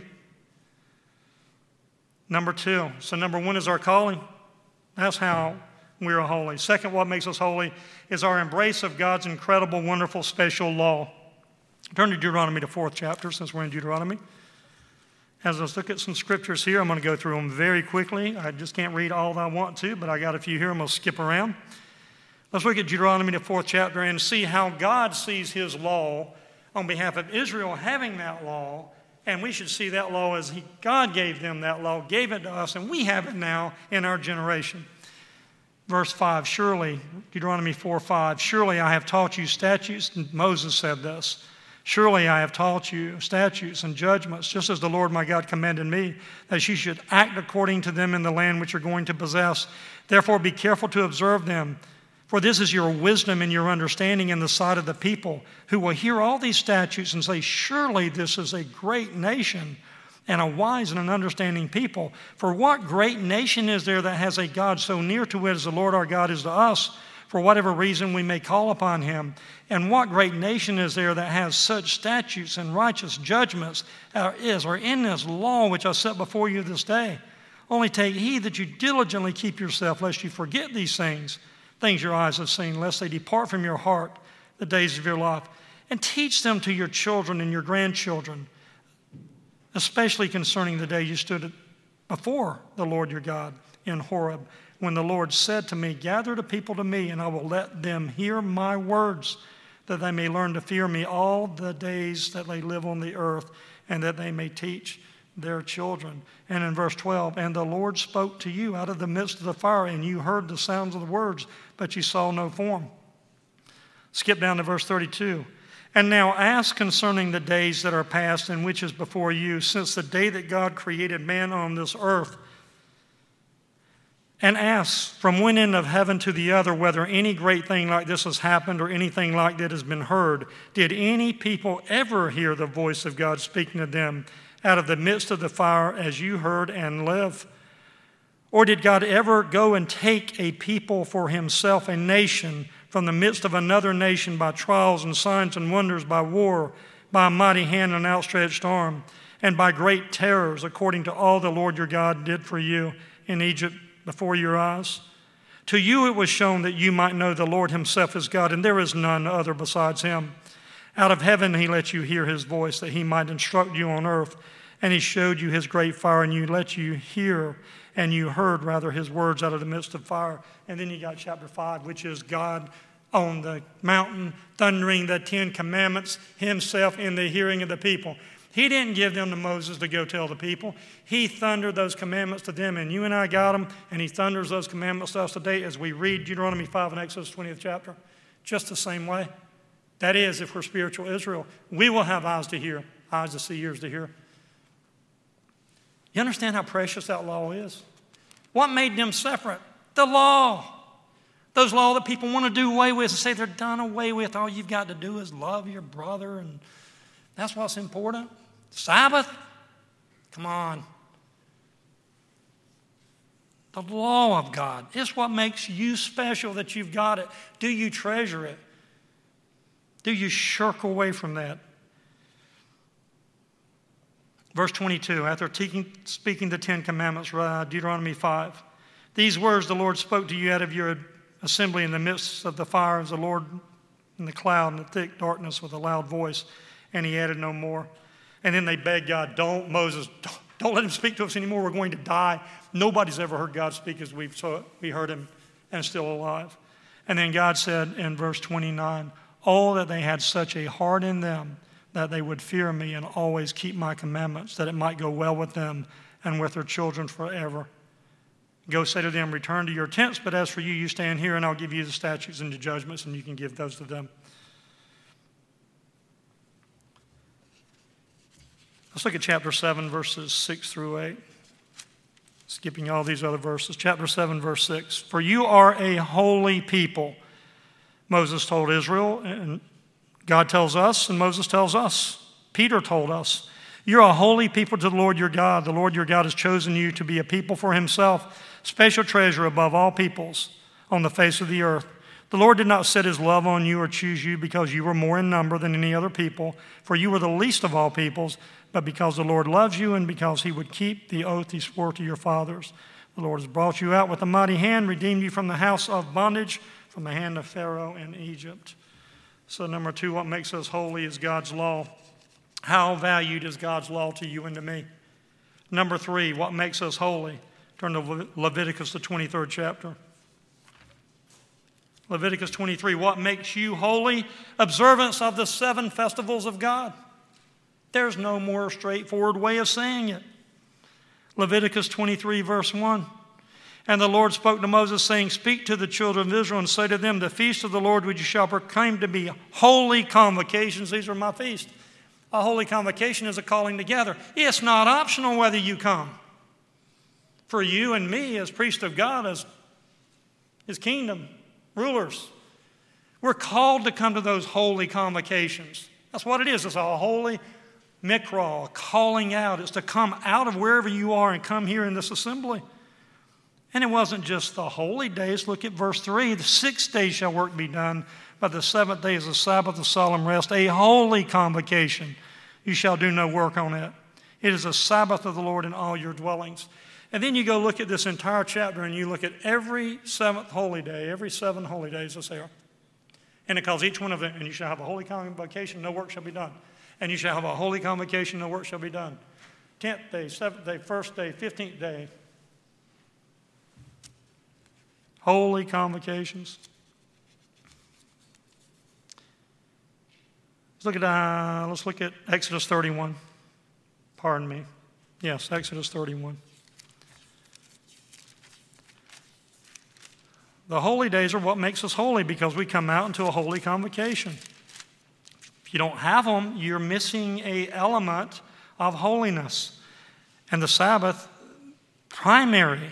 Number two. So number one is our calling. That's how we are holy. Second, what makes us holy is our embrace of God's incredible, wonderful, special law. Turn to Deuteronomy, the fourth chapter, since we're in Deuteronomy. As let's look at some scriptures here. I'm going to go through them very quickly. I just can't read all that I want to, but I got a few here. I'm going to skip around. Let's look at Deuteronomy, the fourth chapter, and see how God sees his law on behalf of Israel having that law. And we should see that law as he, God gave them that law, gave it to us, and we have it now in our generation. Verse five, surely, Deuteronomy four five, surely I have taught you statutes, and Moses said this, surely I have taught you statutes and judgments, just as the Lord my God commanded me, that you should act according to them in the land which you're going to possess. Therefore be careful to observe them. For this is your wisdom and your understanding in the sight of the people, who will hear all these statutes and say, surely this is a great nation and a wise and an understanding people. For what great nation is there that has a God so near to it as the Lord our God is to us, for whatever reason we may call upon him? And what great nation is there that has such statutes and righteous judgments as is or in this law which I set before you this day? Only take heed that you diligently keep yourself, lest you forget these things, things your eyes have seen, lest they depart from your heart the days of your life. And teach them to your children and your grandchildren, especially concerning the day you stood before the Lord your God in Horeb, when the Lord said to me, gather the people to me, and I will let them hear my words, that they may learn to fear me all the days that they live on the earth, and that they may teach their children. And in verse twelve, and the Lord spoke to you out of the midst of the fire, and you heard the sounds of the words, but you saw no form. Skip down to verse thirty-two. And now ask concerning the days that are past and which is before you, since the day that God created man on this earth. And ask from one end of heaven to the other whether any great thing like this has happened or anything like that has been heard. Did any people ever hear the voice of God speaking to them out of the midst of the fire as you heard and live? Or did God ever go and take a people for himself, a nation, from the midst of another nation by trials and signs and wonders, by war, by a mighty hand and outstretched arm, and by great terrors, according to all the Lord your God did for you in Egypt before your eyes? To you it was shown that you might know the Lord himself is God, and there is none other besides him. Out of heaven he let you hear his voice, that he might instruct you on earth. And he showed you his great fire, and you let you hear, and you heard, rather, his words out of the midst of fire. And then you got chapter five, which is God on the mountain, thundering the Ten Commandments himself in the hearing of the people. He didn't give them to Moses to go tell the people. He thundered those commandments to them, and you and I got them, and he thunders those commandments to us today as we read Deuteronomy five and Exodus twentieth chapter, just the same way. That is, if we're spiritual Israel, we will have eyes to hear, eyes to see, ears to hear. You understand how precious that law is? What made them separate? The law. Those laws that people want to do away with and say they're done away with. All you've got to do is love your brother, and that's what's important. Sabbath? Come on. The law of God. It's what makes you special that you've got it. Do you treasure it? Do you shirk away from that? Verse twenty-two, after speaking the Ten Commandments, Deuteronomy five. These words the Lord spoke to you out of your assembly in the midst of the fire as the Lord in the cloud and the thick darkness with a loud voice, and he added no more. And then they begged God, don't, Moses, don't, don't let him speak to us anymore. We're going to die. Nobody's ever heard God speak as we've so we heard him and still alive. And then God said in verse twenty-nine, oh, that they had such a heart in them that they would fear me and always keep my commandments, that it might go well with them and with their children forever. Go say to them, return to your tents, but as for you, you stand here, and I'll give you the statutes and the judgments, and you can give those to them. Let's look at chapter seven, verses six through eight. Skipping all these other verses. Chapter seven, verse six. For you are a holy people, Moses told Israel, and God tells us, and Moses tells us. Peter told us, you're a holy people to the Lord your God. The Lord your God has chosen you to be a people for himself, special treasure above all peoples on the face of the earth. The Lord did not set his love on you or choose you because you were more in number than any other people, for you were the least of all peoples, but because the Lord loves you and because he would keep the oath he swore to your fathers. The Lord has brought you out with a mighty hand, redeemed you from the house of bondage, from the hand of Pharaoh in Egypt. So number two, what makes us holy is God's law. How valued is God's law to you and to me? Number three, what makes us holy? Turn to Leviticus, the twenty-third chapter. Leviticus twenty-three, what makes you holy? Observance of the seven festivals of God. There's no more straightforward way of saying it. Leviticus twenty-three, verse one. And the Lord spoke to Moses, saying, speak to the children of Israel and say to them, the feast of the Lord which you shall proclaim to be holy convocations. These are my feasts. A holy convocation is a calling together. It's not optional whether you come. For you and me as priests of God, as his kingdom rulers, we're called to come to those holy convocations. That's what it is. It's a holy mikra, a calling out. It's to come out of wherever you are and come here in this assembly. And it wasn't just the holy days. Look at verse three. The six days shall work be done, but the seventh day is a Sabbath of solemn rest, a holy convocation. You shall do no work on it. It is a Sabbath of the Lord in all your dwellings. And then you go look at this entire chapter and you look at every seventh holy day, every seven holy days that's there. And it calls each one of them, and you shall have a holy convocation, no work shall be done. And you shall have a holy convocation, no work shall be done. Tenth day, seventh day, first day, fifteenth day. Holy convocations. Let's look at, uh, let's look at Exodus thirty-one. Pardon me. Yes, Exodus thirty-one. The holy days are what makes us holy because we come out into a holy convocation. If you don't have them, you're missing an element of holiness. And the Sabbath, primary.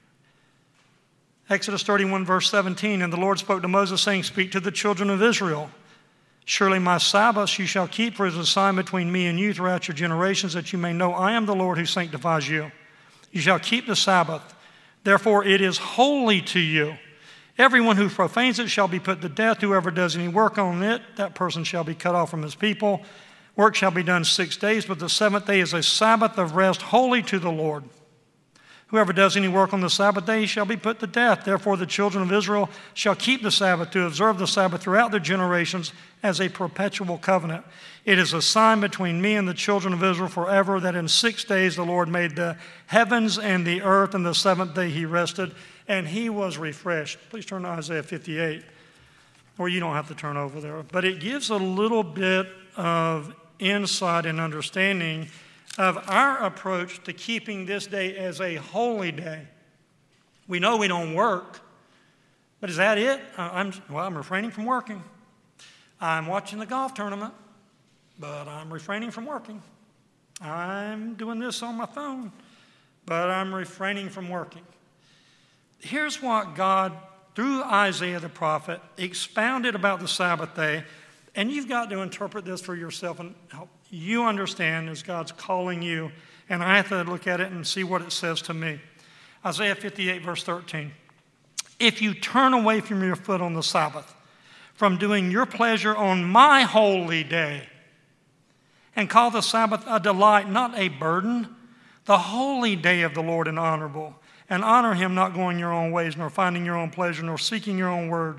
Exodus thirty-one, verse seventeen, and the Lord spoke to Moses, saying, speak to the children of Israel. Surely my Sabbaths you shall keep, for it is a sign between me and you throughout your generations, that you may know I am the Lord who sanctifies you. You shall keep the Sabbath. Therefore it is holy to you. Everyone who profanes it shall be put to death. Whoever does any work on it, that person shall be cut off from his people. Work shall be done six days, but the seventh day is a Sabbath of rest, holy to the Lord. Whoever does any work on the Sabbath day shall be put to death. Therefore the children of Israel shall keep the Sabbath, to observe the Sabbath throughout their generations as a perpetual covenant. It is a sign between me and the children of Israel forever, that in six days the Lord made the heavens and the earth, and the seventh day he rested, and he was refreshed. Please turn to Isaiah fifty-eight, or you don't have to turn over there. But it gives a little bit of insight and understanding of our approach to keeping this day as a holy day. We know we don't work, but is that it? I'm, well, I'm refraining from working. I'm watching the golf tournament, but I'm refraining from working. I'm doing this on my phone, but I'm refraining from working. Here's what God, through Isaiah the prophet, expounded about the Sabbath day, and you've got to interpret this for yourself and help you understand as God's calling you, and I have to look at it and see what it says to me. Isaiah fifty-eight, verse thirteen. If you turn away from your foot on the Sabbath, from doing your pleasure on my holy day, and call the Sabbath a delight, not a burden, the holy day of the Lord and honorable, and honor him, not going your own ways, nor finding your own pleasure, nor seeking your own words,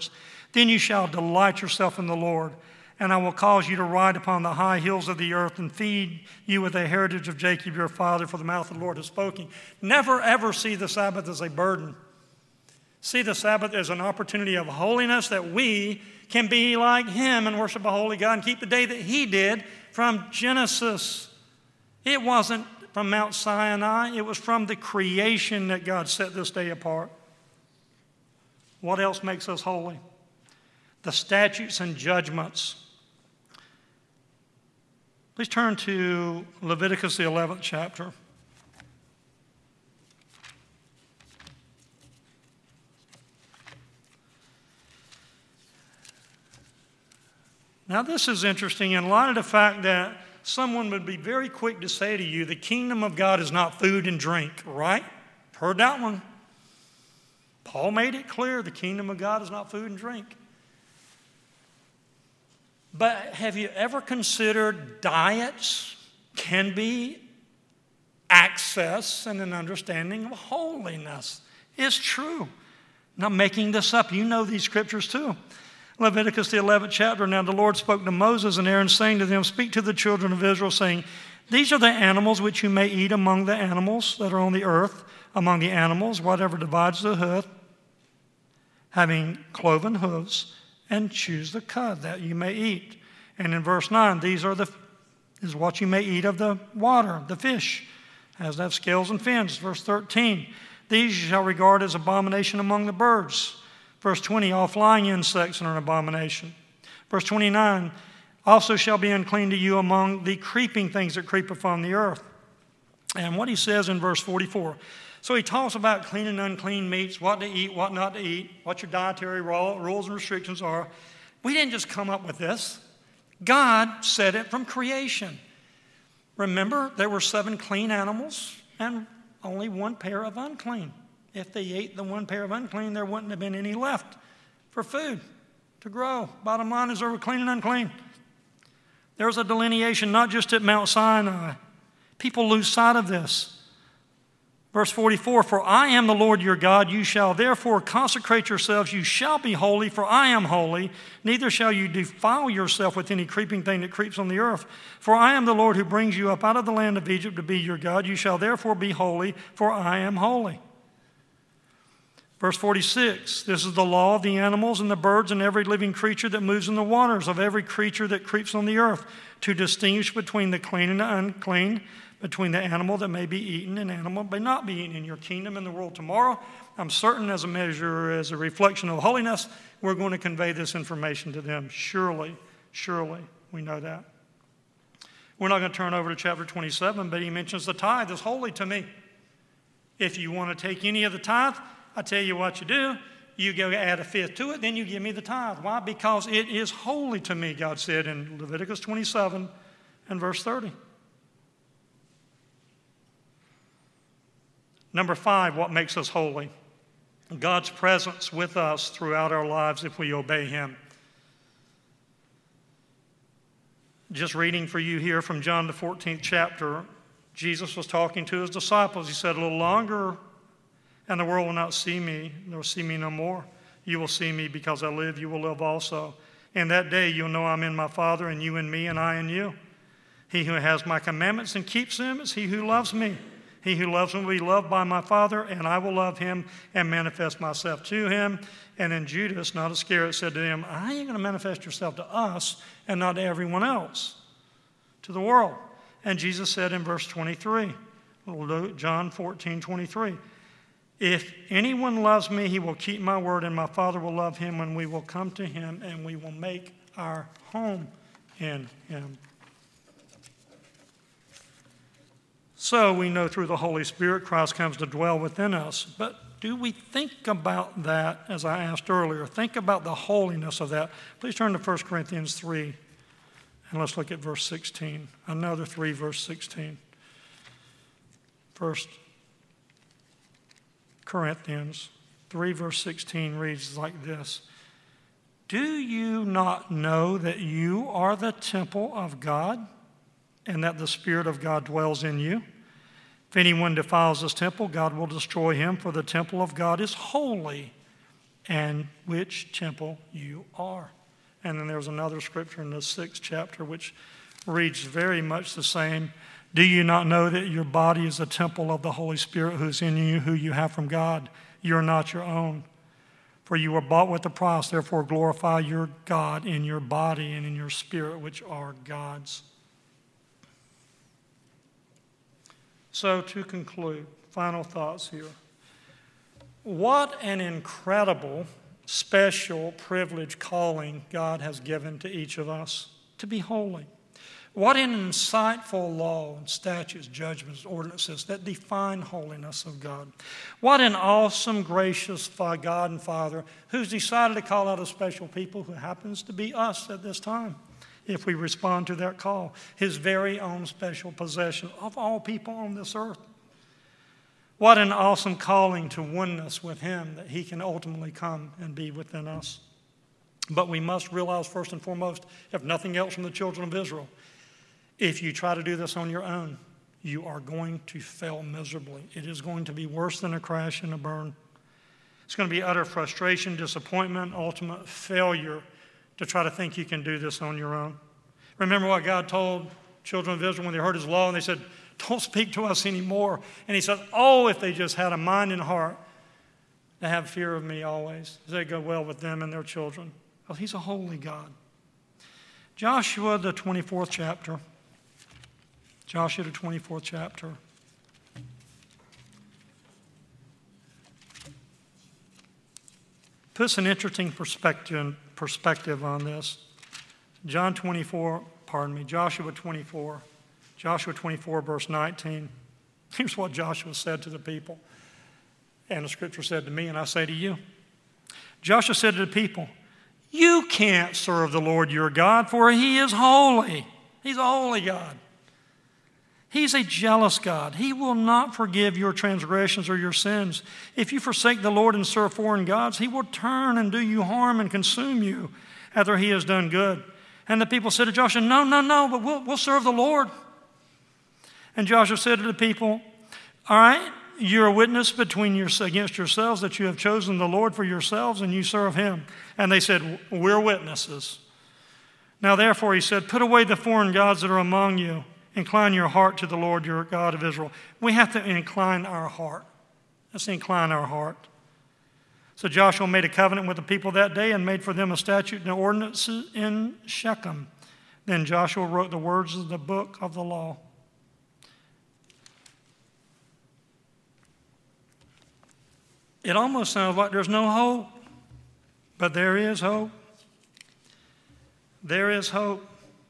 Then you shall delight yourself in the Lord, and I will cause you to ride upon the high hills of the earth and feed you with the heritage of Jacob your father, for the mouth of the Lord has spoken. Never ever see the Sabbath as a burden. See the Sabbath as an opportunity of holiness, that we can be like him and worship a holy God and keep the day that he did from Genesis. It wasn't from Mount Sinai. It was from the creation that God set this day apart. What else makes us holy? The statutes and judgments. Please turn to Leviticus, the eleventh chapter. Now, this is interesting in light of the fact that someone would be very quick to say to you, the kingdom of God is not food and drink, right? Heard that one. Paul made it clear the kingdom of God is not food and drink. But have you ever considered diets can be access and an understanding of holiness? It's true. I'm not making this up. You know these scriptures too. Leviticus, the eleventh chapter. Now the Lord spoke to Moses and Aaron, saying to them, speak to the children of Israel, saying, these are the animals which you may eat among the animals that are on the earth, among the animals, whatever divides the hoof, having cloven hooves, and choose the cud that you may eat. And in verse nine, these are the is what you may eat of the water, the fish, as they have scales and fins. Verse thirteen, these you shall regard as abomination among the birds. Verse twenty, all flying insects are an abomination. Verse twenty-nine, also shall be unclean to you among the creeping things that creep upon the earth. And what he says in verse forty-four, so he talks about clean and unclean meats, what to eat, what not to eat, what your dietary rules and restrictions are. We didn't just come up with this. God said it from creation. Remember, there were seven clean animals and only one pair of unclean. If they ate the one pair of unclean, there wouldn't have been any left for food to grow. Bottom line is there were clean and unclean. There was a delineation not just at Mount Sinai. People lose sight of this. Verse forty-four, for I am the Lord your God, you shall therefore consecrate yourselves, you shall be holy, for I am holy, neither shall you defile yourself with any creeping thing that creeps on the earth. For I am the Lord who brings you up out of the land of Egypt to be your God, you shall therefore be holy, for I am holy. Verse forty-six, this is the law of the animals and the birds and every living creature that moves in the waters, of every creature that creeps on the earth, to distinguish between the clean and the unclean, between the animal that may be eaten and animal that may not be eaten. In your kingdom and the world tomorrow, I'm certain as a measure, as a reflection of holiness, we're going to convey this information to them. Surely, surely, we know that. We're not going to turn over to chapter twenty-seven, but he mentions the tithe is holy to me. If you want to take any of the tithe, I tell you what you do. You go add a fifth to it, then you give me the tithe. Why? Because it is holy to me, God said in Leviticus twenty-seven and verse thirty. Number five, what makes us holy? God's presence with us throughout our lives if we obey him. Just reading for you here from John the fourteenth chapter, Jesus was talking to his disciples. He said, a little longer, and the world will not see me, nor see me no more. You will see me because I live, you will live also. In that day you'll know I'm in my Father, and you in me, and I in you. He who has my commandments and keeps them is he who loves me. He who loves me will be loved by my Father, and I will love him and manifest myself to him. And then Judas, not Iscariot, said to them, I ain't going to manifest yourself to us and not to everyone else, to the world. And Jesus said in verse twenty-three, John fourteen twenty-three, if anyone loves me, he will keep my word, and my Father will love him, and we will come to him, and we will make our home in him. So we know through the Holy Spirit Christ comes to dwell within us. But do we think about that, as I asked earlier? Think about the holiness of that. Please turn to First Corinthians three, and let's look at verse sixteen. Another three, verse sixteen. First Corinthians three, verse sixteen reads like this. Do you not know that you are the temple of God, and that the Spirit of God dwells in you? If anyone defiles this temple, God will destroy him, for the temple of God is holy, and which temple you are. And then there's another scripture in the sixth chapter which reads very much the same. Do you not know that your body is a temple of the Holy Spirit who is in you, who you have from God? You are not your own. For you were bought with a price, therefore glorify your God in your body and in your spirit, which are God's. So to conclude, final thoughts here. What an incredible, special, privileged calling God has given to each of us to be holy. What an insightful law and statutes, judgments, ordinances that define holiness of God. What an awesome, gracious God and Father who's decided to call out a special people who happens to be us at this time, if we respond to that call. His very own special possession of all people on this earth. What an awesome calling to oneness with Him, that He can ultimately come and be within us. But we must realize first and foremost, if nothing else from the children of Israel, if you try to do this on your own, you are going to fail miserably. It is going to be worse than a crash and a burn. It's going to be utter frustration, disappointment, ultimate failure to try to think you can do this on your own. Remember what God told children of Israel when they heard His law and they said, don't speak to us anymore. And He said, oh, if they just had a mind and heart to have fear of me always, they go well with them and their children. Well, He's a holy God. Joshua, the twenty-fourth chapter. Joshua, the twenty-fourth chapter. Puts an interesting perspective, perspective on this. John twenty-four, pardon me, Joshua twenty-four. Joshua twenty-four, verse nineteen. Here's what Joshua said to the people. And the scripture said to me, and I say to you. Joshua said to the people, you can't serve the Lord your God, for He is holy. He's a holy God. He's a jealous God. He will not forgive your transgressions or your sins. If you forsake the Lord and serve foreign gods, He will turn and do you harm and consume you after He has done good. And the people said to Joshua, no, no, no, but we'll, we'll serve the Lord. And Joshua said to the people, all right, you're a witness between your, against yourselves that you have chosen the Lord for yourselves and you serve Him. And they said, we're witnesses. Now therefore, he said, put away the foreign gods that are among you. Incline your heart to the Lord your God of Israel. We have to incline our heart. Let's incline our heart. So Joshua made a covenant with the people that day and made for them a statute and ordinances in Shechem. Then Joshua wrote the words of the book of the law. It almost sounds like there's no hope, but there is hope. There is hope.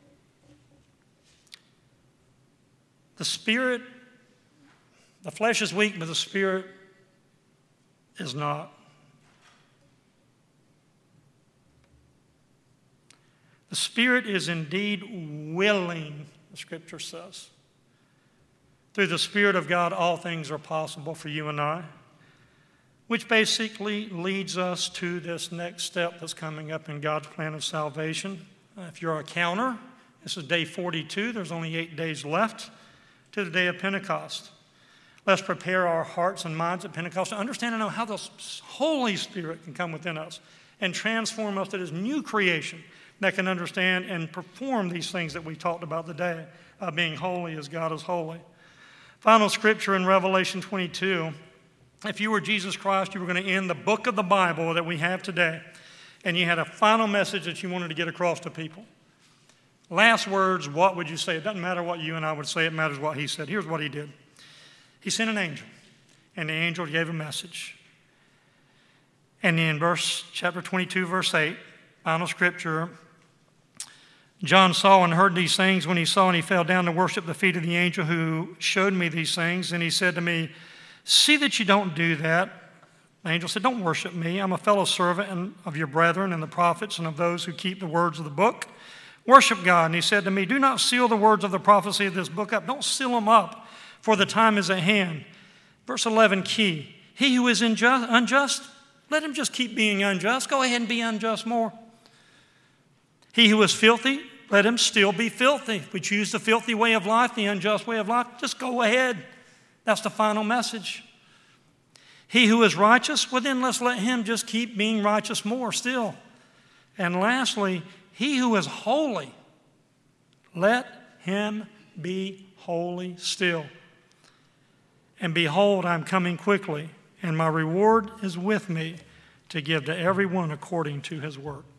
The spirit, the flesh is weak, but the spirit is not. The spirit is indeed willing, the scripture says. Through the Spirit of God, all things are possible for you and I, which basically leads us to this next step that's coming up in God's plan of salvation. Uh, if you're a counter, this is day forty-two. There's only eight days left to the day of Pentecost. Let's prepare our hearts and minds at Pentecost to understand and know how the Holy Spirit can come within us and transform us to this new creation that can understand and perform these things that we talked about today, uh, being holy as God is holy. Final scripture in Revelation twenty-two. If you were Jesus Christ, you were going to end the book of the Bible that we have today, and you had a final message that you wanted to get across to people. Last words, what would you say? It doesn't matter what you and I would say. It matters what He said. Here's what He did. He sent an angel, and the angel gave a message. And in verse chapter twenty-two, verse eight, final scripture, John saw and heard these things. When he saw and he fell down to worship the feet of the angel who showed me these things. And he said to me, see that you don't do that. The angel said, don't worship me. I'm a fellow servant of your brethren and the prophets and of those who keep the words of the book. Worship God. And he said to me, do not seal the words of the prophecy of this book up. Don't seal them up, for the time is at hand. Verse eleven, key. He who is unjust, unjust, let him just keep being unjust. Go ahead and be unjust more. He who is filthy, let him still be filthy. If we choose the filthy way of life, the unjust way of life, just go ahead. That's the final message. He who is righteous, well then let's let him just keep being righteous more still. And lastly, he who is holy, let him be holy still. And behold, I am coming quickly, and my reward is with me to give to everyone according to his work.